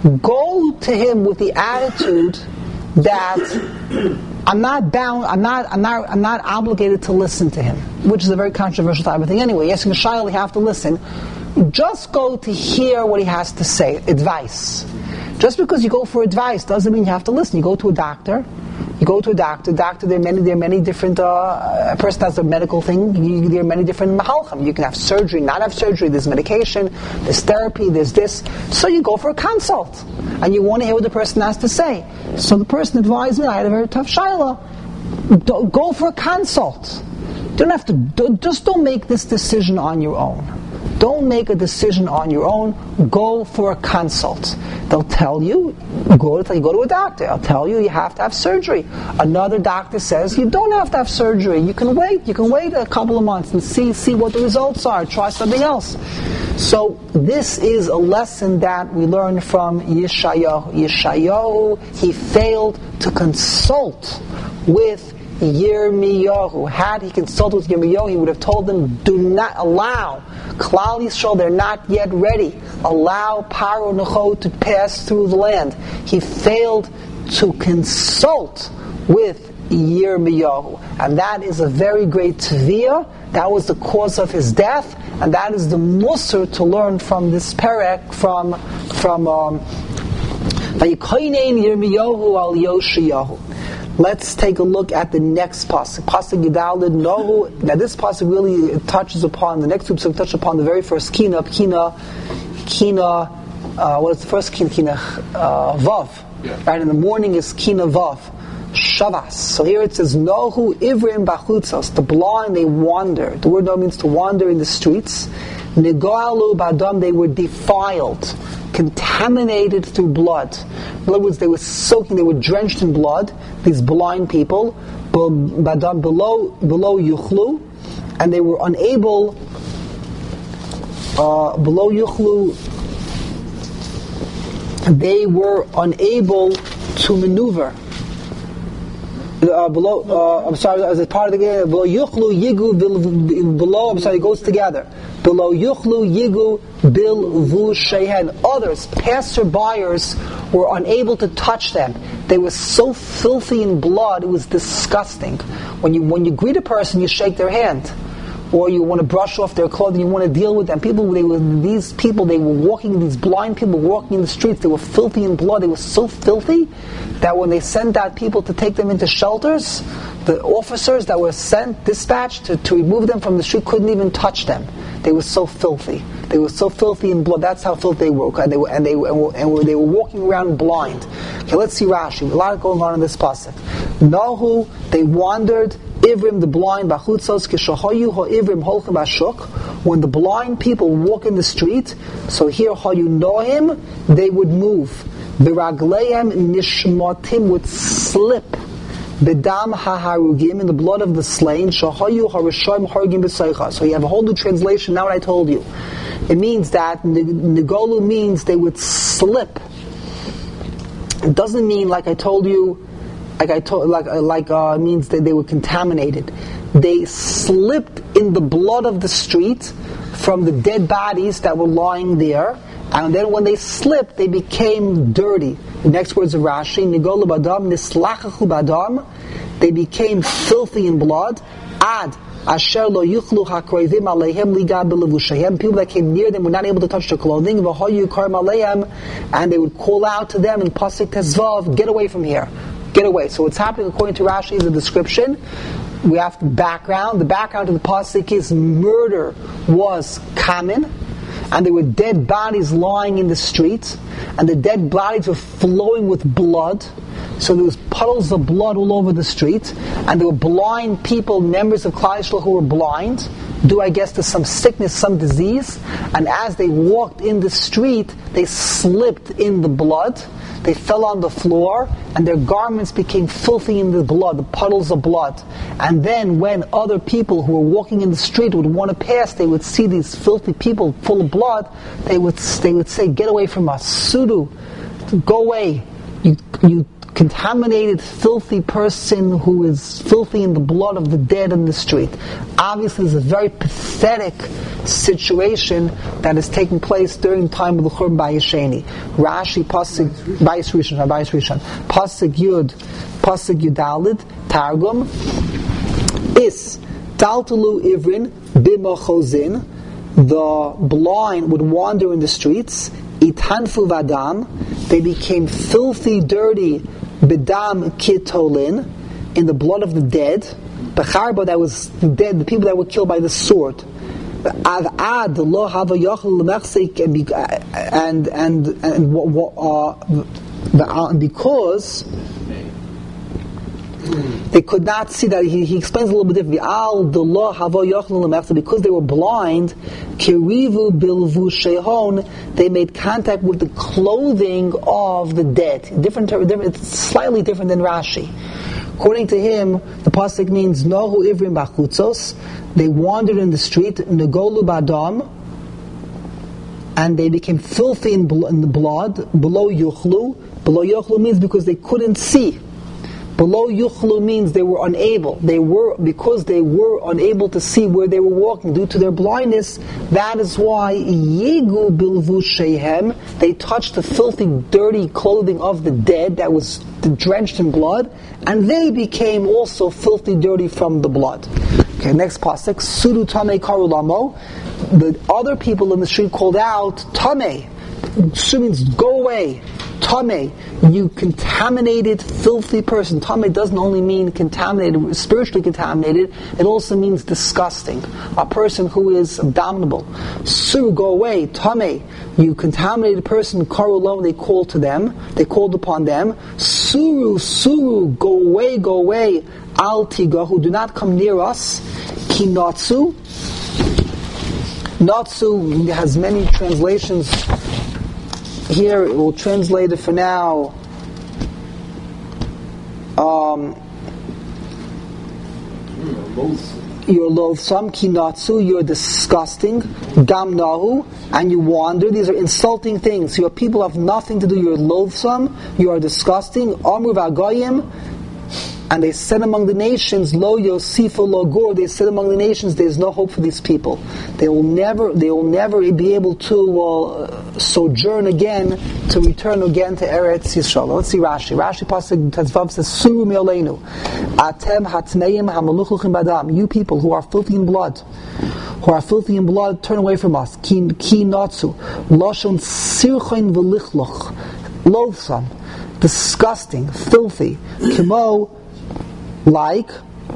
Go to him with the attitude that I'm not bound. I'm not obligated to listen to him," which is a very controversial type of thing. Anyway, asking a shayla, you have to listen. Just go to hear what he has to say. Advice. Just because you go for advice doesn't mean you have to listen. You go to a doctor. Doctor, there are many different, a person has a medical thing, there are many different mahalchim. You can have surgery, not have surgery, there's medication, there's therapy, there's this. So you go for a consult, and you want to hear what the person has to say. So the person advised me, I had a very tough shayla, go for a consult. Just don't make this decision on your own. Don't make a decision on your own. Go for a consult. They'll tell you, go to a doctor. They'll tell you have to have surgery. Another doctor says you don't have to have surgery. You can wait. You can wait a couple of months and see what the results are. Try something else. So this is a lesson that we learn from Yeshayahu. Yeshayahu, he failed to consult with Yirmiyahu. Had he consulted with Yirmiyahu, he would have told them, do not allow Klal Yisrael, they're not yet ready. Allow Paro Necho to pass through the land. He failed to consult with Yirmiyahu. And that is a very great tviyah. That was the cause of his death. And that is the musar to learn from this perek, from Vayikoinen Yirmiyahu al Yoshiyahu. Let's take a look at the next pasuk. Pasuk Yudalid Nohu. Now this pasuk really touches upon the next two pasuk touch upon the very first kina. What is the first kina? Kina vav. Yeah. Right in the morning is kina vav. Shavas. So here it says Nohu Ivrim Bachutzos. The blind they wander. The word no means to wander in the streets. Negoalu Badam, they were defiled, contaminated through blood. In other words, they were soaking, they were drenched in blood, these blind people, Badam below Yuchlu, and they were unable, below Yuchlu, they were unable to maneuver. As a part of the game, below Yuchlu, Yigu, below, it goes together. Below Yuchlu, Yigu, Bil, Vu, Shehen. Others, passerbyers, were unable to touch them. They were so filthy in blood, it was disgusting. When you greet a person, you shake their hand. Or you want to brush off their clothing, you want to deal with them. They were walking, these blind people walking in the streets, they were filthy in blood. They were so filthy that when they sent out people to take them into shelters, the officers that were dispatched to remove them from the street couldn't even touch them. They were so filthy. They were so filthy in blood. That's how filthy they were. And they were walking around blind. Okay, let's see Rashi. A lot going on in this pasuk. Nahu, they wandered, Ivrim the blind, Bachutzos, Kishahayu Ivrim Holchem Bashuk, when the blind people walk in the street, so here Hayu Nohim, they would move. Biragleim Nishmatim would slip. Bedam haharugim, in the blood of the slain. Shahayu harishayim harugim b'seicha. So you have a whole new translation. Now what I told you, it means that nigolu means they would slip. It doesn't mean like I told you, it means that they were contaminated. They slipped in the blood of the street from the dead bodies that were lying there. And then when they slipped, they became dirty. The next words of Rashi, Nigolu badam, Nislachachu badam, they became filthy in blood. Ad, Asher lo yuchlu hakroivim aleihem ligad b'levushahem, people that came near them were not able to touch their clothing. V'hoyu karim aleihem, and they would call out to them in Pasuk Tezvav, get away from here. Get away. So what's happening according to Rashi is a description. We have the background. The background of the Pasuk is murder was common. And there were dead bodies lying in the streets, and the dead bodies were flowing with blood. So there was puddles of blood all over the street, and there were blind people, members of Klal Yisrael who were blind, due I guess to some sickness, some disease. And as they walked in the street, they slipped in the blood. They fell on the floor, and their garments became filthy in the blood, the puddles of blood. And then when other people who were walking in the street would want to pass, they would see these filthy people full of blood, they would say, get away from us, Sudu, go away, you contaminated, filthy person who is filthy in the blood of the dead in the street. Obviously, it's a very pathetic situation that is taking place during the time of the Churban Bayis Sheni. Rashi, Pasuk, Bayis Rishon, Pasuk Yudalid, Targum, Is, Taltulu Ivrin, Bimachozin, the blind would wander in the streets, Itanfu Vadam, they became filthy, dirty, Bedam Kitolin, in the blood of the dead. Becharba, that was the dead, the people that were killed by the sword. Ad lo hava yochel lemechsek, and because they could not see that, he explains a little bit differently. Because they were blind, kirivu bilvu shehon, they made contact with the clothing of the dead. Different. It's slightly different than Rashi. According to him, the pasuk means nohu ivrim bachutzos. They wandered in the street, negolu badam, and they became filthy in the blood. Below yuchlu. Below yuchlu means because they couldn't see. Below yuchlu means they were unable. Because they were unable to see where they were walking due to their blindness. That is why yigu bilvu shehem, they touched the filthy, dirty clothing of the dead that was drenched in blood, and they became also filthy, dirty from the blood. Okay, next pasuk. Sudu tamei karu lamo. The other people in the street called out, tamei. Sudu means go away. Tamei, you contaminated, filthy person. Tamei doesn't only mean contaminated, spiritually contaminated, it also means disgusting. A person who is abominable. Suru, go away. Tamei, you contaminated person. Karulo, they called upon them. Suru, go away. Al tigahu, do not come near us. Kinatsu. Natsu has many translations. Here, it will translate it for now. You're loathsome, kinatsu, you're disgusting, gamnahu, and you wander. These are insulting things. Your people have nothing to do. You're loathsome, you are disgusting. Amru v'agoyim, and they said among the nations, lo yosifu lo gur, they said among the nations, there's no hope for these people. They will never be able to sojourn again, to return again to Eretz Yisrael. Let's see Rashi. Pasuk Tezvav says, Suru me'oleinu, atem hatmeim hamaluchuchim badam, you people who are filthy in blood, turn away from us. Ki natsu, loshon sirchoin v'lichloch, loathsome, disgusting, filthy, kimo, like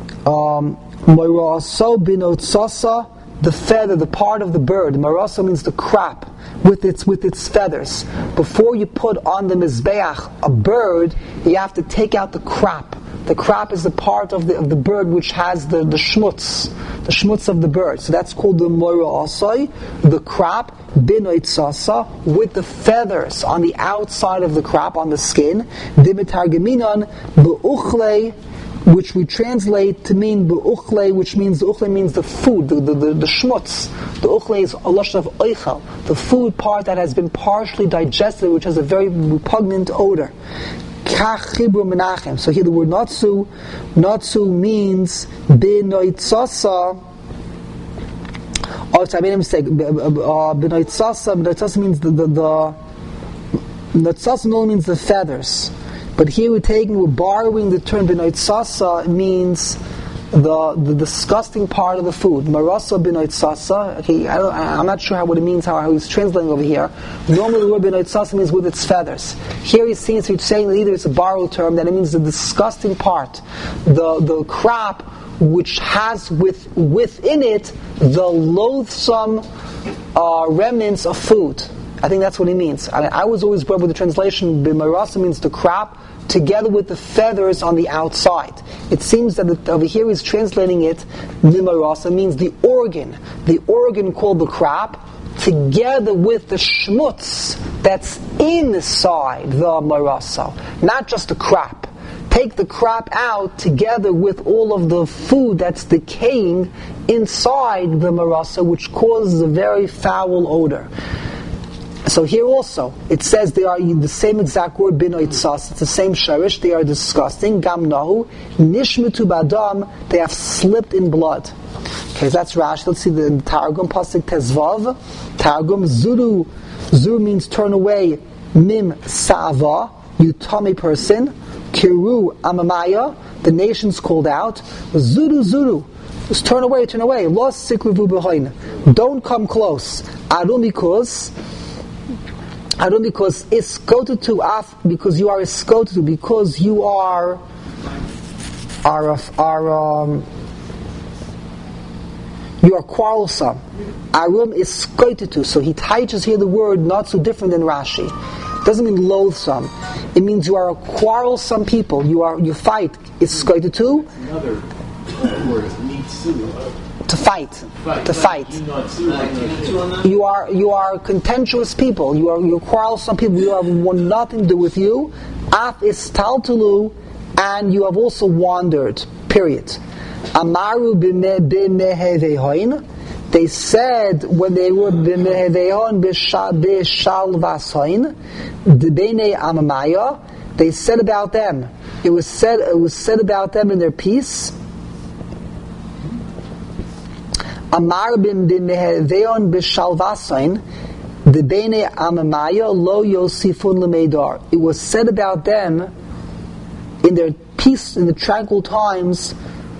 Maraso binotsasa, the feather, the part of the bird. Maraso means the crop with its feathers. Before you put on the mizbeach a bird, you have to take out the crop The crap is the part of the bird which has the shmutz of the bird. So that's called the moira asai, the crap, binoitzasa, with the feathers on the outside of the crap, on the skin. Dimitargeminon be'uchle, which we translate to mean be'uchle, which means the uchle means the food, the shmutz. The uchle is a lashon of oichel, the food part that has been partially digested, which has a very repugnant odor. Kach chibur menachem. So here the word natsu means benoitzasa. Oh, I made a mistake. Benoitzasa means the Notzasa no means the feathers. But here we're borrowing the term benoitzasa, means the disgusting part of the food. Marasa benoitzasa. Okay, I'm not sure what it means, how he's translating over here. Normally the word benoitzasa means with its feathers. Here he's saying that either it's a borrowed term, that it means the disgusting part, the crap which has within it the loathsome remnants of food. I think that's what he means. I was always brought with the translation, b'marasa means the crap, together with the feathers on the outside. It seems that over here he's translating it, b'marasa means the organ called the crap, together with the shmutz that's inside the marasa, not just the crap. Take the crap out together with all of the food that's decaying inside the marasa, which causes a very foul odor. So here also, it says they are the same exact word, binoitzas, it's the same sharish, they are disgusting, gam nahu, nishmetu badam, they have slipped in blood. Okay, so that's Rashi. Let's see the Targum, Pasuk Tezvav, Targum, Zuru means turn away, Mim Sava, you tummy person, Kiru Amamaya, the nations called out, Zuru, just turn away, Los Sikrivu Behoin, don't come close, Adum because iskotutu af, because you are iskotutu, because you are quarrelsome. Arum iskotutu. So he teaches here the word not so different than Rashi. It doesn't mean loathsome. It means you are a quarrelsome people. You fight. Iskotutu.
Another word is nitsu.
To fight. You are contentious people. You're quarrelsome people. You have nothing to do with you. Af is taltulu, and you have also wandered. Period. Amaru b'mehevehoin. They said when they were b'mehevehoin b'shalvasoin, d'beinei amamaya. They said about them. It was said about them in their peace. Amar b'meheveon b'shalvasain, d'beinei amamaya lo yosifun l'meidar. It was said about them in their peace, in the tranquil times,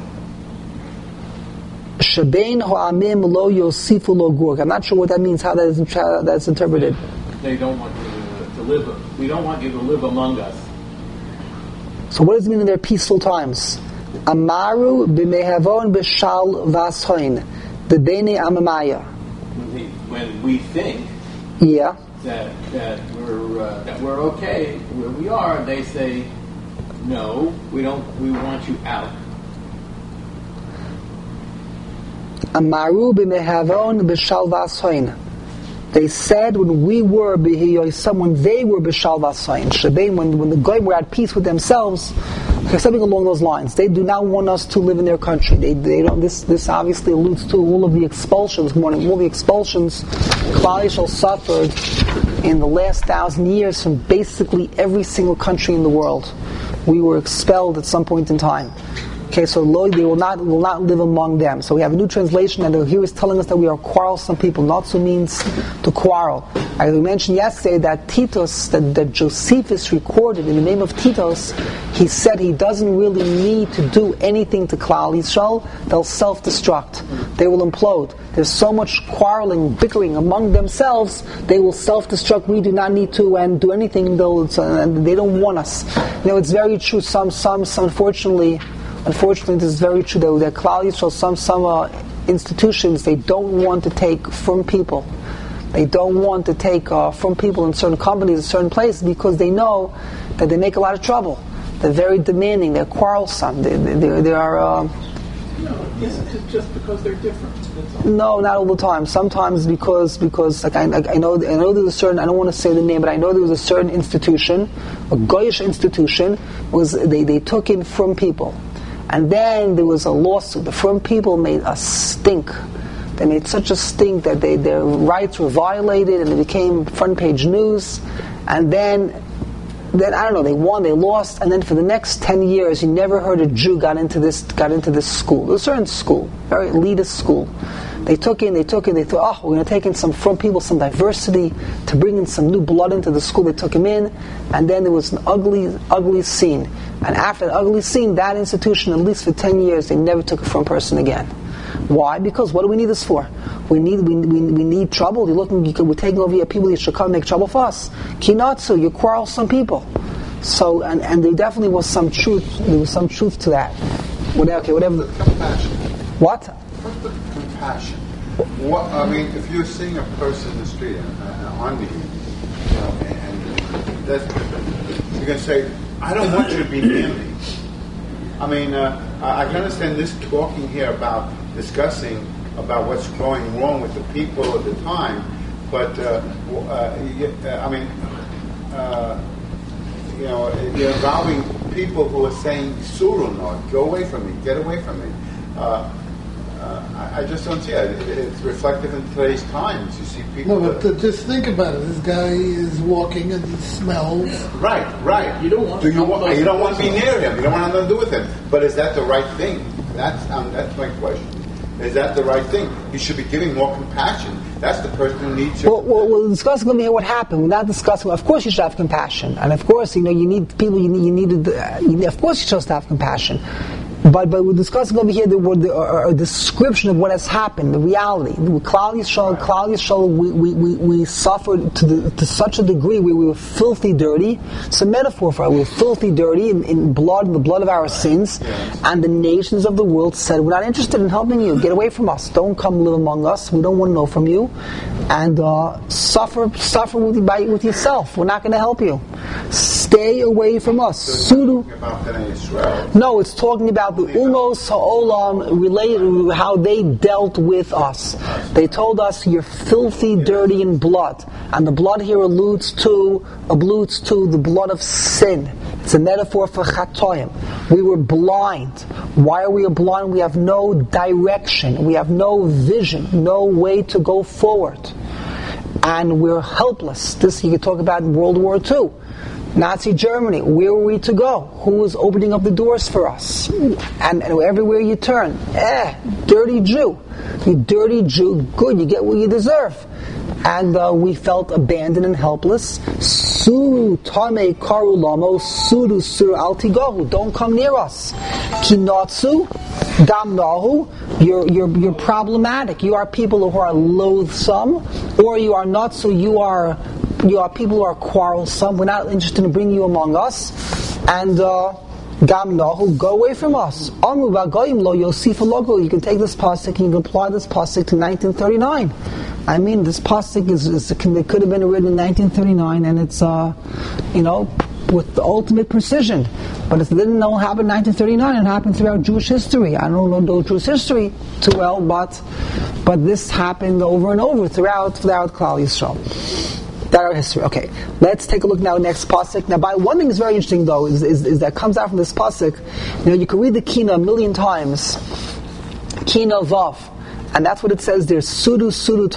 shebein ha'amim lo yosifu lo gurg. I'm not sure what that means, how that's interpreted.
They don't want you to live. We don't want you to live among us.
So what does it mean in their peaceful times? Amaru b'mehavon b'shalvasain. The Beinei Amamaya.
When we think that we're okay where we are, they say, no, we don't. We want you out.
Amaru b'mehavon b'shalvasoin. They said when we were b'hiyoisam, when they were b'shalvasoin, shebein, when the goyim were at peace with themselves. Something along those lines. They do not want us to live in their country. They don't. This obviously alludes to all of the expulsions. All the expulsions Klal Yisrael suffered in the last 1,000 years from basically every single country in the world. We were expelled at some point in time. Okay, so they will not live among them. So we have a new translation, and here is telling us that we are quarrelsome people. Natsu means to quarrel. As we mentioned yesterday, that Titus, that Josephus recorded in the name of Titus, he said he doesn't really need to do anything to Klal Yisrael. They'll self-destruct. They will implode. There's so much quarreling, bickering among themselves, they will self-destruct. We do not need to and do anything. They don't want us. It's very true. Some Unfortunately, this is very true. That Klal Yisrael, some institutions, they don't want to take from people. They don't want to take from people in certain companies, in certain places, because they know that they make a lot of trouble. They're very demanding. They're quarrelsome. They are.
Is it just because they're different?
No, not all the time. Sometimes because like I know there's a certain, I don't want to say the name, but I know there was a certain institution, a Goyish institution, they took in frum people, and then there was a lawsuit. The frum people made a stink. They made such a stink that their rights were violated, and it became front page news. And then I don't know, they won, they lost, and then for the next 10 years, you never heard a Jew got into this school. It was a certain school, very elitist school. They thought, we're going to take in some from people, some diversity, to bring in some new blood into the school. They took him in, and then there was an ugly scene. And after the ugly scene, that institution, at least for 10 years, they never took a from person again. Why? Because what do we need this for? We need trouble. We're taking over your people. You should come and make trouble for us. Kinatsu, you quarrelsome people. So, and there definitely was some truth. There was some truth to that. Whatever.
Compassion.
What?
What's the compassion? If you're seeing a person in the street on me, and you're going to say, "I don't want you to be near me." I can understand this talking here about discussing about what's going wrong with the people at the time, but you're involving people who are saying "Surunot, go away from me, get away from me." I just don't see it. It's reflective in today's times. You see people.
No, but just think about it. This guy is walking and he smells.
Right. You don't want. You don't want to be near him. You don't want nothing to do with him. But is that the right thing? That's my question. Is that the right thing? You should be giving more compassion. That's the person who needs your...
Well, we're discussing over here what happened. We're not discussing... Of course you should have compassion. And of course, you need people... of course you're supposed to have compassion. But we're discussing over here a description of what has happened, the reality. Klal Yisrael, we suffered to such a degree where we were filthy dirty. It's a metaphor for it. We were filthy dirty in the blood of our sins. And the nations of the world said, we're not interested in helping you. Get away from us. Don't come live among us. We don't want to know from you. And suffer with yourself. We're not going to help you. Stay away from us. No, it's talking about the Umos Ha'olam related to how they dealt with us. They told us you're filthy, dirty in blood. And the blood here alludes to the blood of sin. It's a metaphor for chatoim. We were blind. Why are we blind? We have no direction. We have no vision, no way to go forward. And we're helpless. This you could talk about in World War II. Nazi Germany, where were we to go? Who was opening up the doors for us? And everywhere you turn, dirty Jew. You dirty Jew, good, you get what you deserve. And we felt abandoned and helpless. Su tame karu lamo sudu sur altigohu. Don't come near us. Kinotsu damnahu. You're problematic. You are people who are loathsome, or you are not so. You are people who are quarrelsome. We're not interested in bringing you among us. And Gamnahu, go away from us. Amu v'goyim lo yosifa logo. You can take this pasuk and you can apply this pasuk to 1939. I mean, this pasuk it could have been written in 1939, and it's with the ultimate precision. But if it didn't happen in 1939, it happened throughout Jewish history. I don't know Jewish history too well, but this happened over and over throughout Klal Yisrael. That our history. Okay, let's take a look now. Next pasuk. Now, one thing is very interesting though is that comes out from this pasuk. You can read the Kina a million times. Kina vav, and that's what it says there. Sudu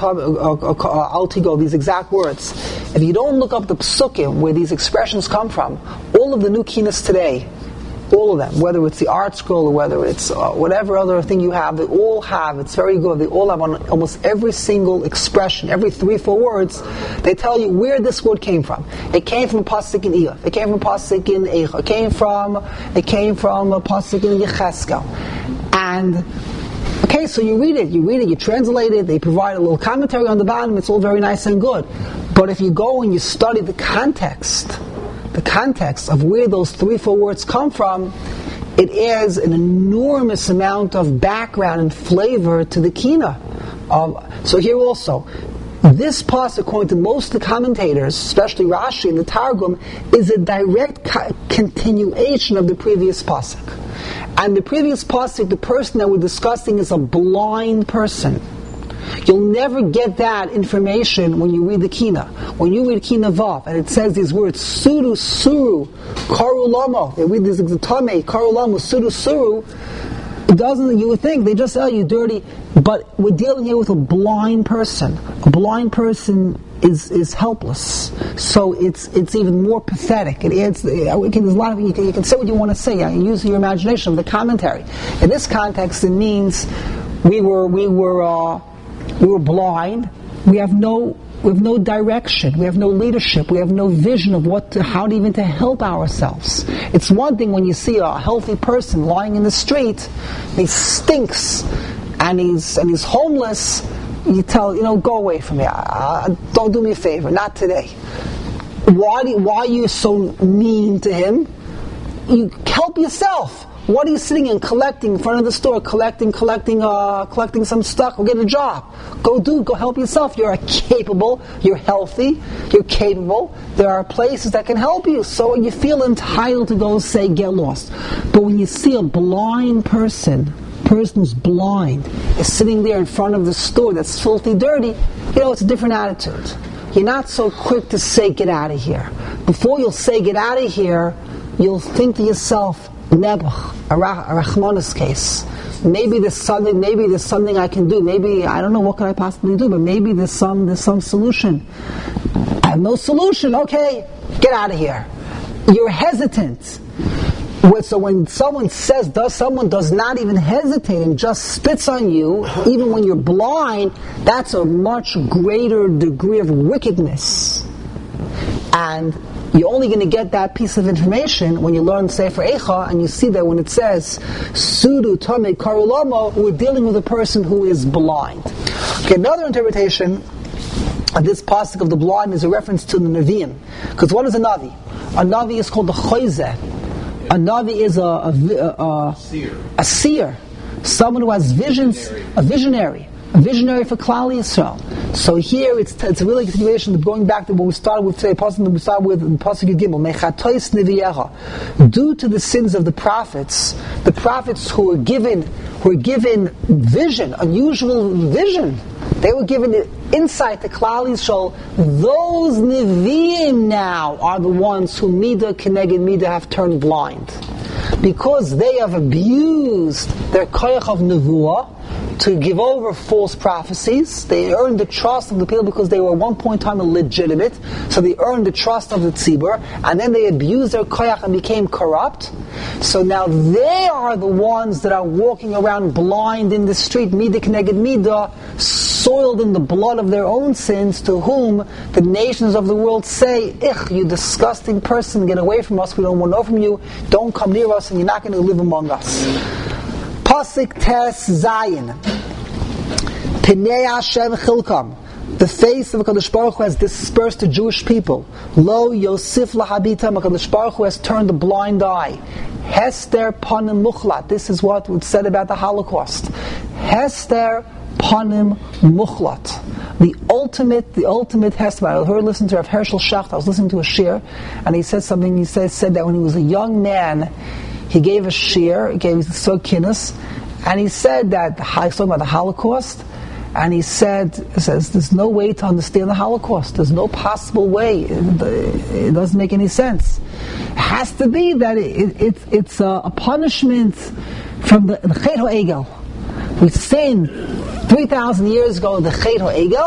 altigo. These exact words. If you don't look up the psukim where these expressions come from, all of the new Kinas today, all of them, whether it's the Art Scroll or whether it's whatever other thing you have, they all have, it's very good, they all have on almost every single expression, every 3-4 words, they tell you where this word came from. It came from a pasuk in Iyov, it came from a pasuk in Eicha, it came from a pasuk in Yecheskel. And okay, so you read it, you translate it, they provide a little commentary on the bottom, it's all very nice and good. But if you go and you study the context of where those 3-4 words come from, it adds an enormous amount of background and flavor to the Kina. So here also, This pasuk, according to most of the commentators, especially Rashi and the Targum, is a direct continuation of the previous pasuk. And the previous pasuk, the person that we're discussing is a blind person. You'll never get that information when you read the Kina. When you read Kina Vav, and it says these words, Suru, Suru, Karu Lamo. They read this, Tame, Karu Lamo, Suru, Suru. It doesn't, you would think, they just say, oh, you dirty. But we're dealing here with a blind person. A blind person is helpless. So it's even more pathetic. It adds, there's a lot of, you can say what you want to say. You use your imagination of the commentary. In this context, it means we were blind. We have no direction. We have no leadership. We have no vision of how to even help ourselves. It's one thing when you see a healthy person lying in the street, he stinks, and he's homeless. You tell, go away from me. Don't do me a favor. Not today. Why are you so mean to him? You help yourself. What are you sitting and collecting in front of the store? Collecting some stuff. Go get a job. Go help yourself. You're capable. You're healthy. You're capable. There are places that can help you. So you feel entitled to go say, get lost. But when you see a blind person who's blind, is sitting there in front of the store that's filthy dirty, it's a different attitude. You're not so quick to say, get out of here. Before you'll say, get out of here, you'll think to yourself, Nebuch, a Rachmanis case. Maybe there's something I can do. Maybe, I don't know, what can I possibly do, but maybe there's some solution. I have no solution. Okay, get out of here. You're hesitant. So when someone does not even hesitate and just spits on you, even when you're blind, that's a much greater degree of wickedness. And you're only going to get that piece of information when you learn Sefer Eicha, and you see that when it says Sudu Tame Karulamo, we're dealing with a person who is blind. Okay, another interpretation of this pasuk of the blind is a reference to the Nevi'im. Because what is a Navi? A Navi is called the Choyzeh. A Navi is a seer, someone who has visions, a visionary for Klal Yisrael. So here it's really a continuation of going back to what we started with today. We started with Pasuk Gimel, Mechatois Neviyecha. Due to the sins of the prophets who were given vision, unusual vision, they were given insight to Klal Yisrael. Those Nevi'im now are the ones who Midah Keneged Midah have turned blind. Because they have abused their koyach of nevuah to give over false prophecies. They earned the trust of the people because they were at one point in time illegitimate. So they earned the trust of the tzibur, and then they abused their koyach and became corrupt. So now they are the ones that are walking around blind in the street, midah keneged midah, soiled in the blood of their own sins, to whom the nations of the world say, "Ich, you disgusting person, get away from us, we don't want to know from you, don't come near us, and you're not going to live among us." Pasuk Tes Zayin. Pinei Hashem Chilkam. The face of HaKadosh Baruch Hu has dispersed the Jewish people. Lo Yosif Lahabitam. HaKadosh Baruch Hu has turned a blind eye. Hester Panim Muchlat. This is what was said about the Holocaust. Hester Panim Muchlat. The ultimate Hester. I heard listen to Rav Hershel Schacht. I was listening to a shir, and he said something. He said that when he was a young man, he gave a shir, he gave his Kinnis, and he said that he was talking about the Holocaust, and he says there's no way to understand the Holocaust. There's no possible way. It doesn't make any sense. It has to be that it's a punishment from the Chet HaEgel. We sinned 3,000 years ago, the Chet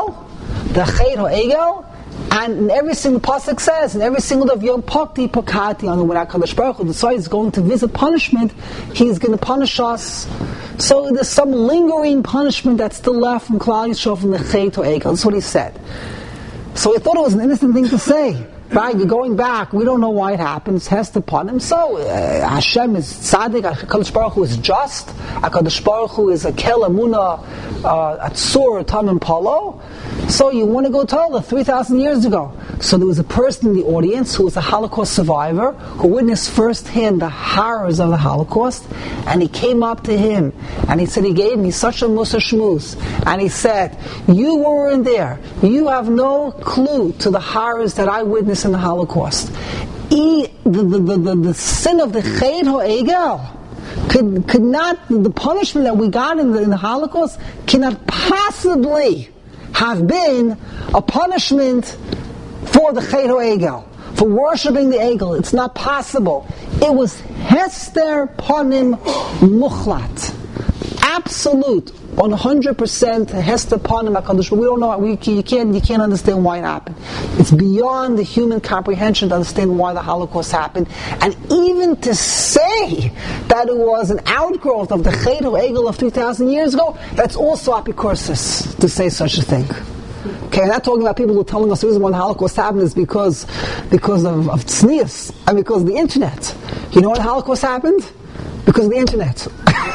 HaEgel, and in every single pasuk says, in every single of Yom Pakti Pakati, on when HaKadosh Baruch Hu decides going to visit punishment, He's going to punish us. So there's some lingering punishment that's still left from Klal Yisrael, from the Chet HaEgel. That's what he said. So he thought it was an innocent thing to say. Right, you're going back. We don't know why it happens. Has to upon him. So Hashem is tzaddik. HaKadosh Baruch Hu is just. HaKadosh Baruch Hu is a kel amuna, atzur tamim palo. So you want to go tell 3,000 years ago. So there was a person in the audience who was a Holocaust survivor who witnessed firsthand the horrors of the Holocaust, and he came up to him and he said, he gave me such a mussar shmuz, and he said, you weren't there. You have no clue to the horrors that I witnessed in the Holocaust. The sin of the Chet HaEgel could not, the punishment that we got in the Holocaust cannot possibly have been a punishment for the Chet HaEgel, for worshipping the Egel. It's not possible. It was Hester Panim Muchlat. Absolute, 100% Hester Panim HaKadosh. We don't know, you can't understand why it happened. It's beyond the human comprehension to understand why the Holocaust happened. And even to say that it was an outgrowth of the Chet HaEgel of 3,000 years ago, that's also apikursis, to say such a thing. Okay, I'm not talking about people who are telling us the reason why the Holocaust happened is because of tznius and because of the internet. You know why the Holocaust happened? Because of the internet.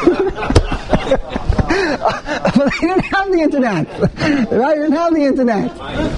But they didn't have the internet. Right? They didn't have the internet.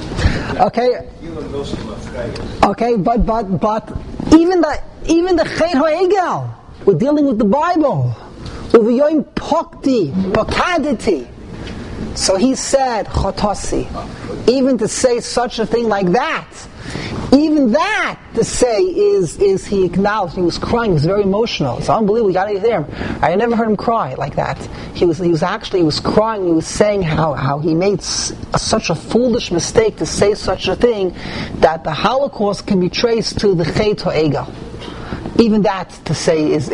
Okay, but even the Chet HaEgel, we're dealing with the Bible. Uviyoim Pokti, Pokaditi. So he said, Chotasi. Even to say such a thing like that, even that to say is he acknowledged, he was crying, he was very emotional. It's unbelievable, you gotta hear him. I never heard him cry like that. He was crying, he was saying how he made such a foolish mistake to say such a thing, that the Holocaust can be traced to the Chet HaEgel. Even that to say is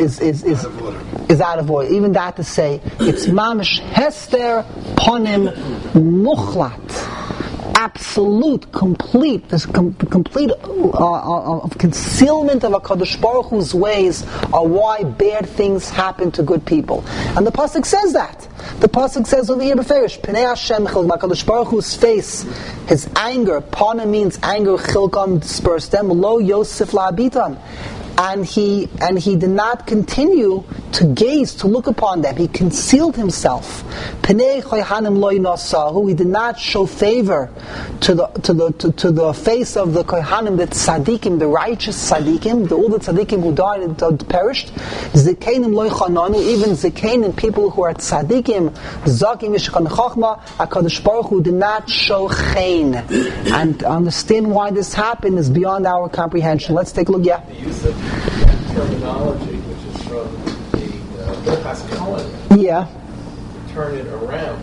out of order. Even that to say it's mamish hester ponim muchlat. Absolute, complete, this complete concealment of HaKadosh Baruch Hu's ways are why bad things happen to good people. And the pasuk says that. The pasuk says over here, beferish, Pnei Hashem chilkam, HaKadosh Baruch Hu's face, his anger, pana means anger, chilkam, dispersed them, lo yosef la'abitam. And he did not continue to gaze, to look upon them. He concealed himself. Penei Kohanim lo yinasahu. He did not show favor to the face of the Kohanim, the tzaddikim, the righteous tzaddikim, all the tzaddikim who died and perished. Zekenim lo yichananu. Even zekenim, people who are tzaddikim, zakim yishkan chachma. HaKadosh Baruch Hu did not show chen. And to understand why this happened is beyond our comprehension. Let's take a look. Yeah.
Terminology, which is from the Birchas Kohen.
Yeah.
Turn it around,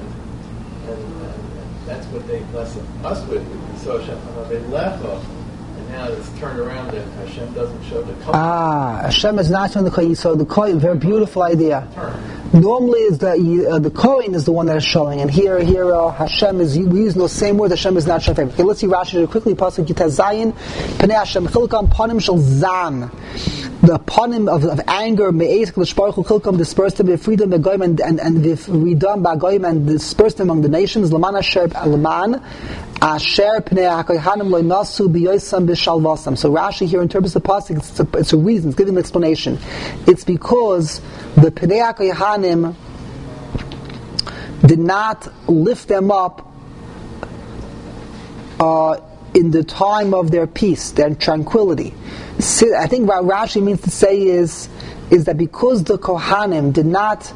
and that's what they blessed us with. So they left off, and now it's turned around that Hashem doesn't show the Kohen.
Hashem is not showing the Kohen. So the Kohen, very beautiful idea.
Turn.
Normally, is the Kohen is the one that is showing, and here Hashem is. We use those same words. Hashem is not showing. Okay, let's see Rashi quickly. Pasuk Yitazayin, Pnei Hashem chilkam panim shel zam. The panim of anger, me'ez Kadosh Baruch Hu chilkam, dispersed them, freedom begoyim and redam bagoyim, and dispersed among the nations. Laman asher alaman asher pnei hakohanim lo nasu b'yoisam b'shalvasam. So Rashi here interprets the pasuk. It's a reason. It's giving an explanation. It's because the pnei hakohanim did not lift them up in the time of their peace, their tranquility. I think what Rashi means to say is that because the Kohanim did not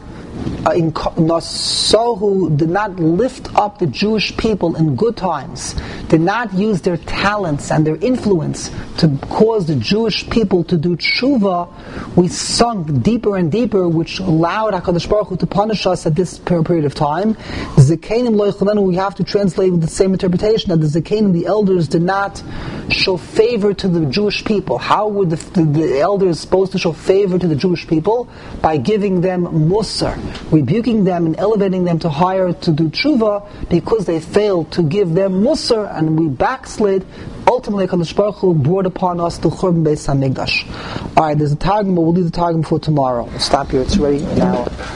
did not lift up the Jewish people in good times, did not use their talents and their influence to cause the Jewish people to do tshuva, we sunk deeper and deeper, which allowed HaKadosh Baruch Hu to punish us at this period of time. Zekenim lo yichananu, we have to translate with the same interpretation, that the Zekenim, the elders, did not show favor to the Jewish people. How were the elders supposed to show favor to the Jewish people? By giving them musar, rebuking them and elevating them to higher to do tshuva, because they failed to give them musar and we backslid. Ultimately, HaKadosh Baruch Hu brought upon us the Churban Beis HaMikdash. Alright, there's a targum, but we'll leave the targum for tomorrow. We'll stop here, it's already an hour.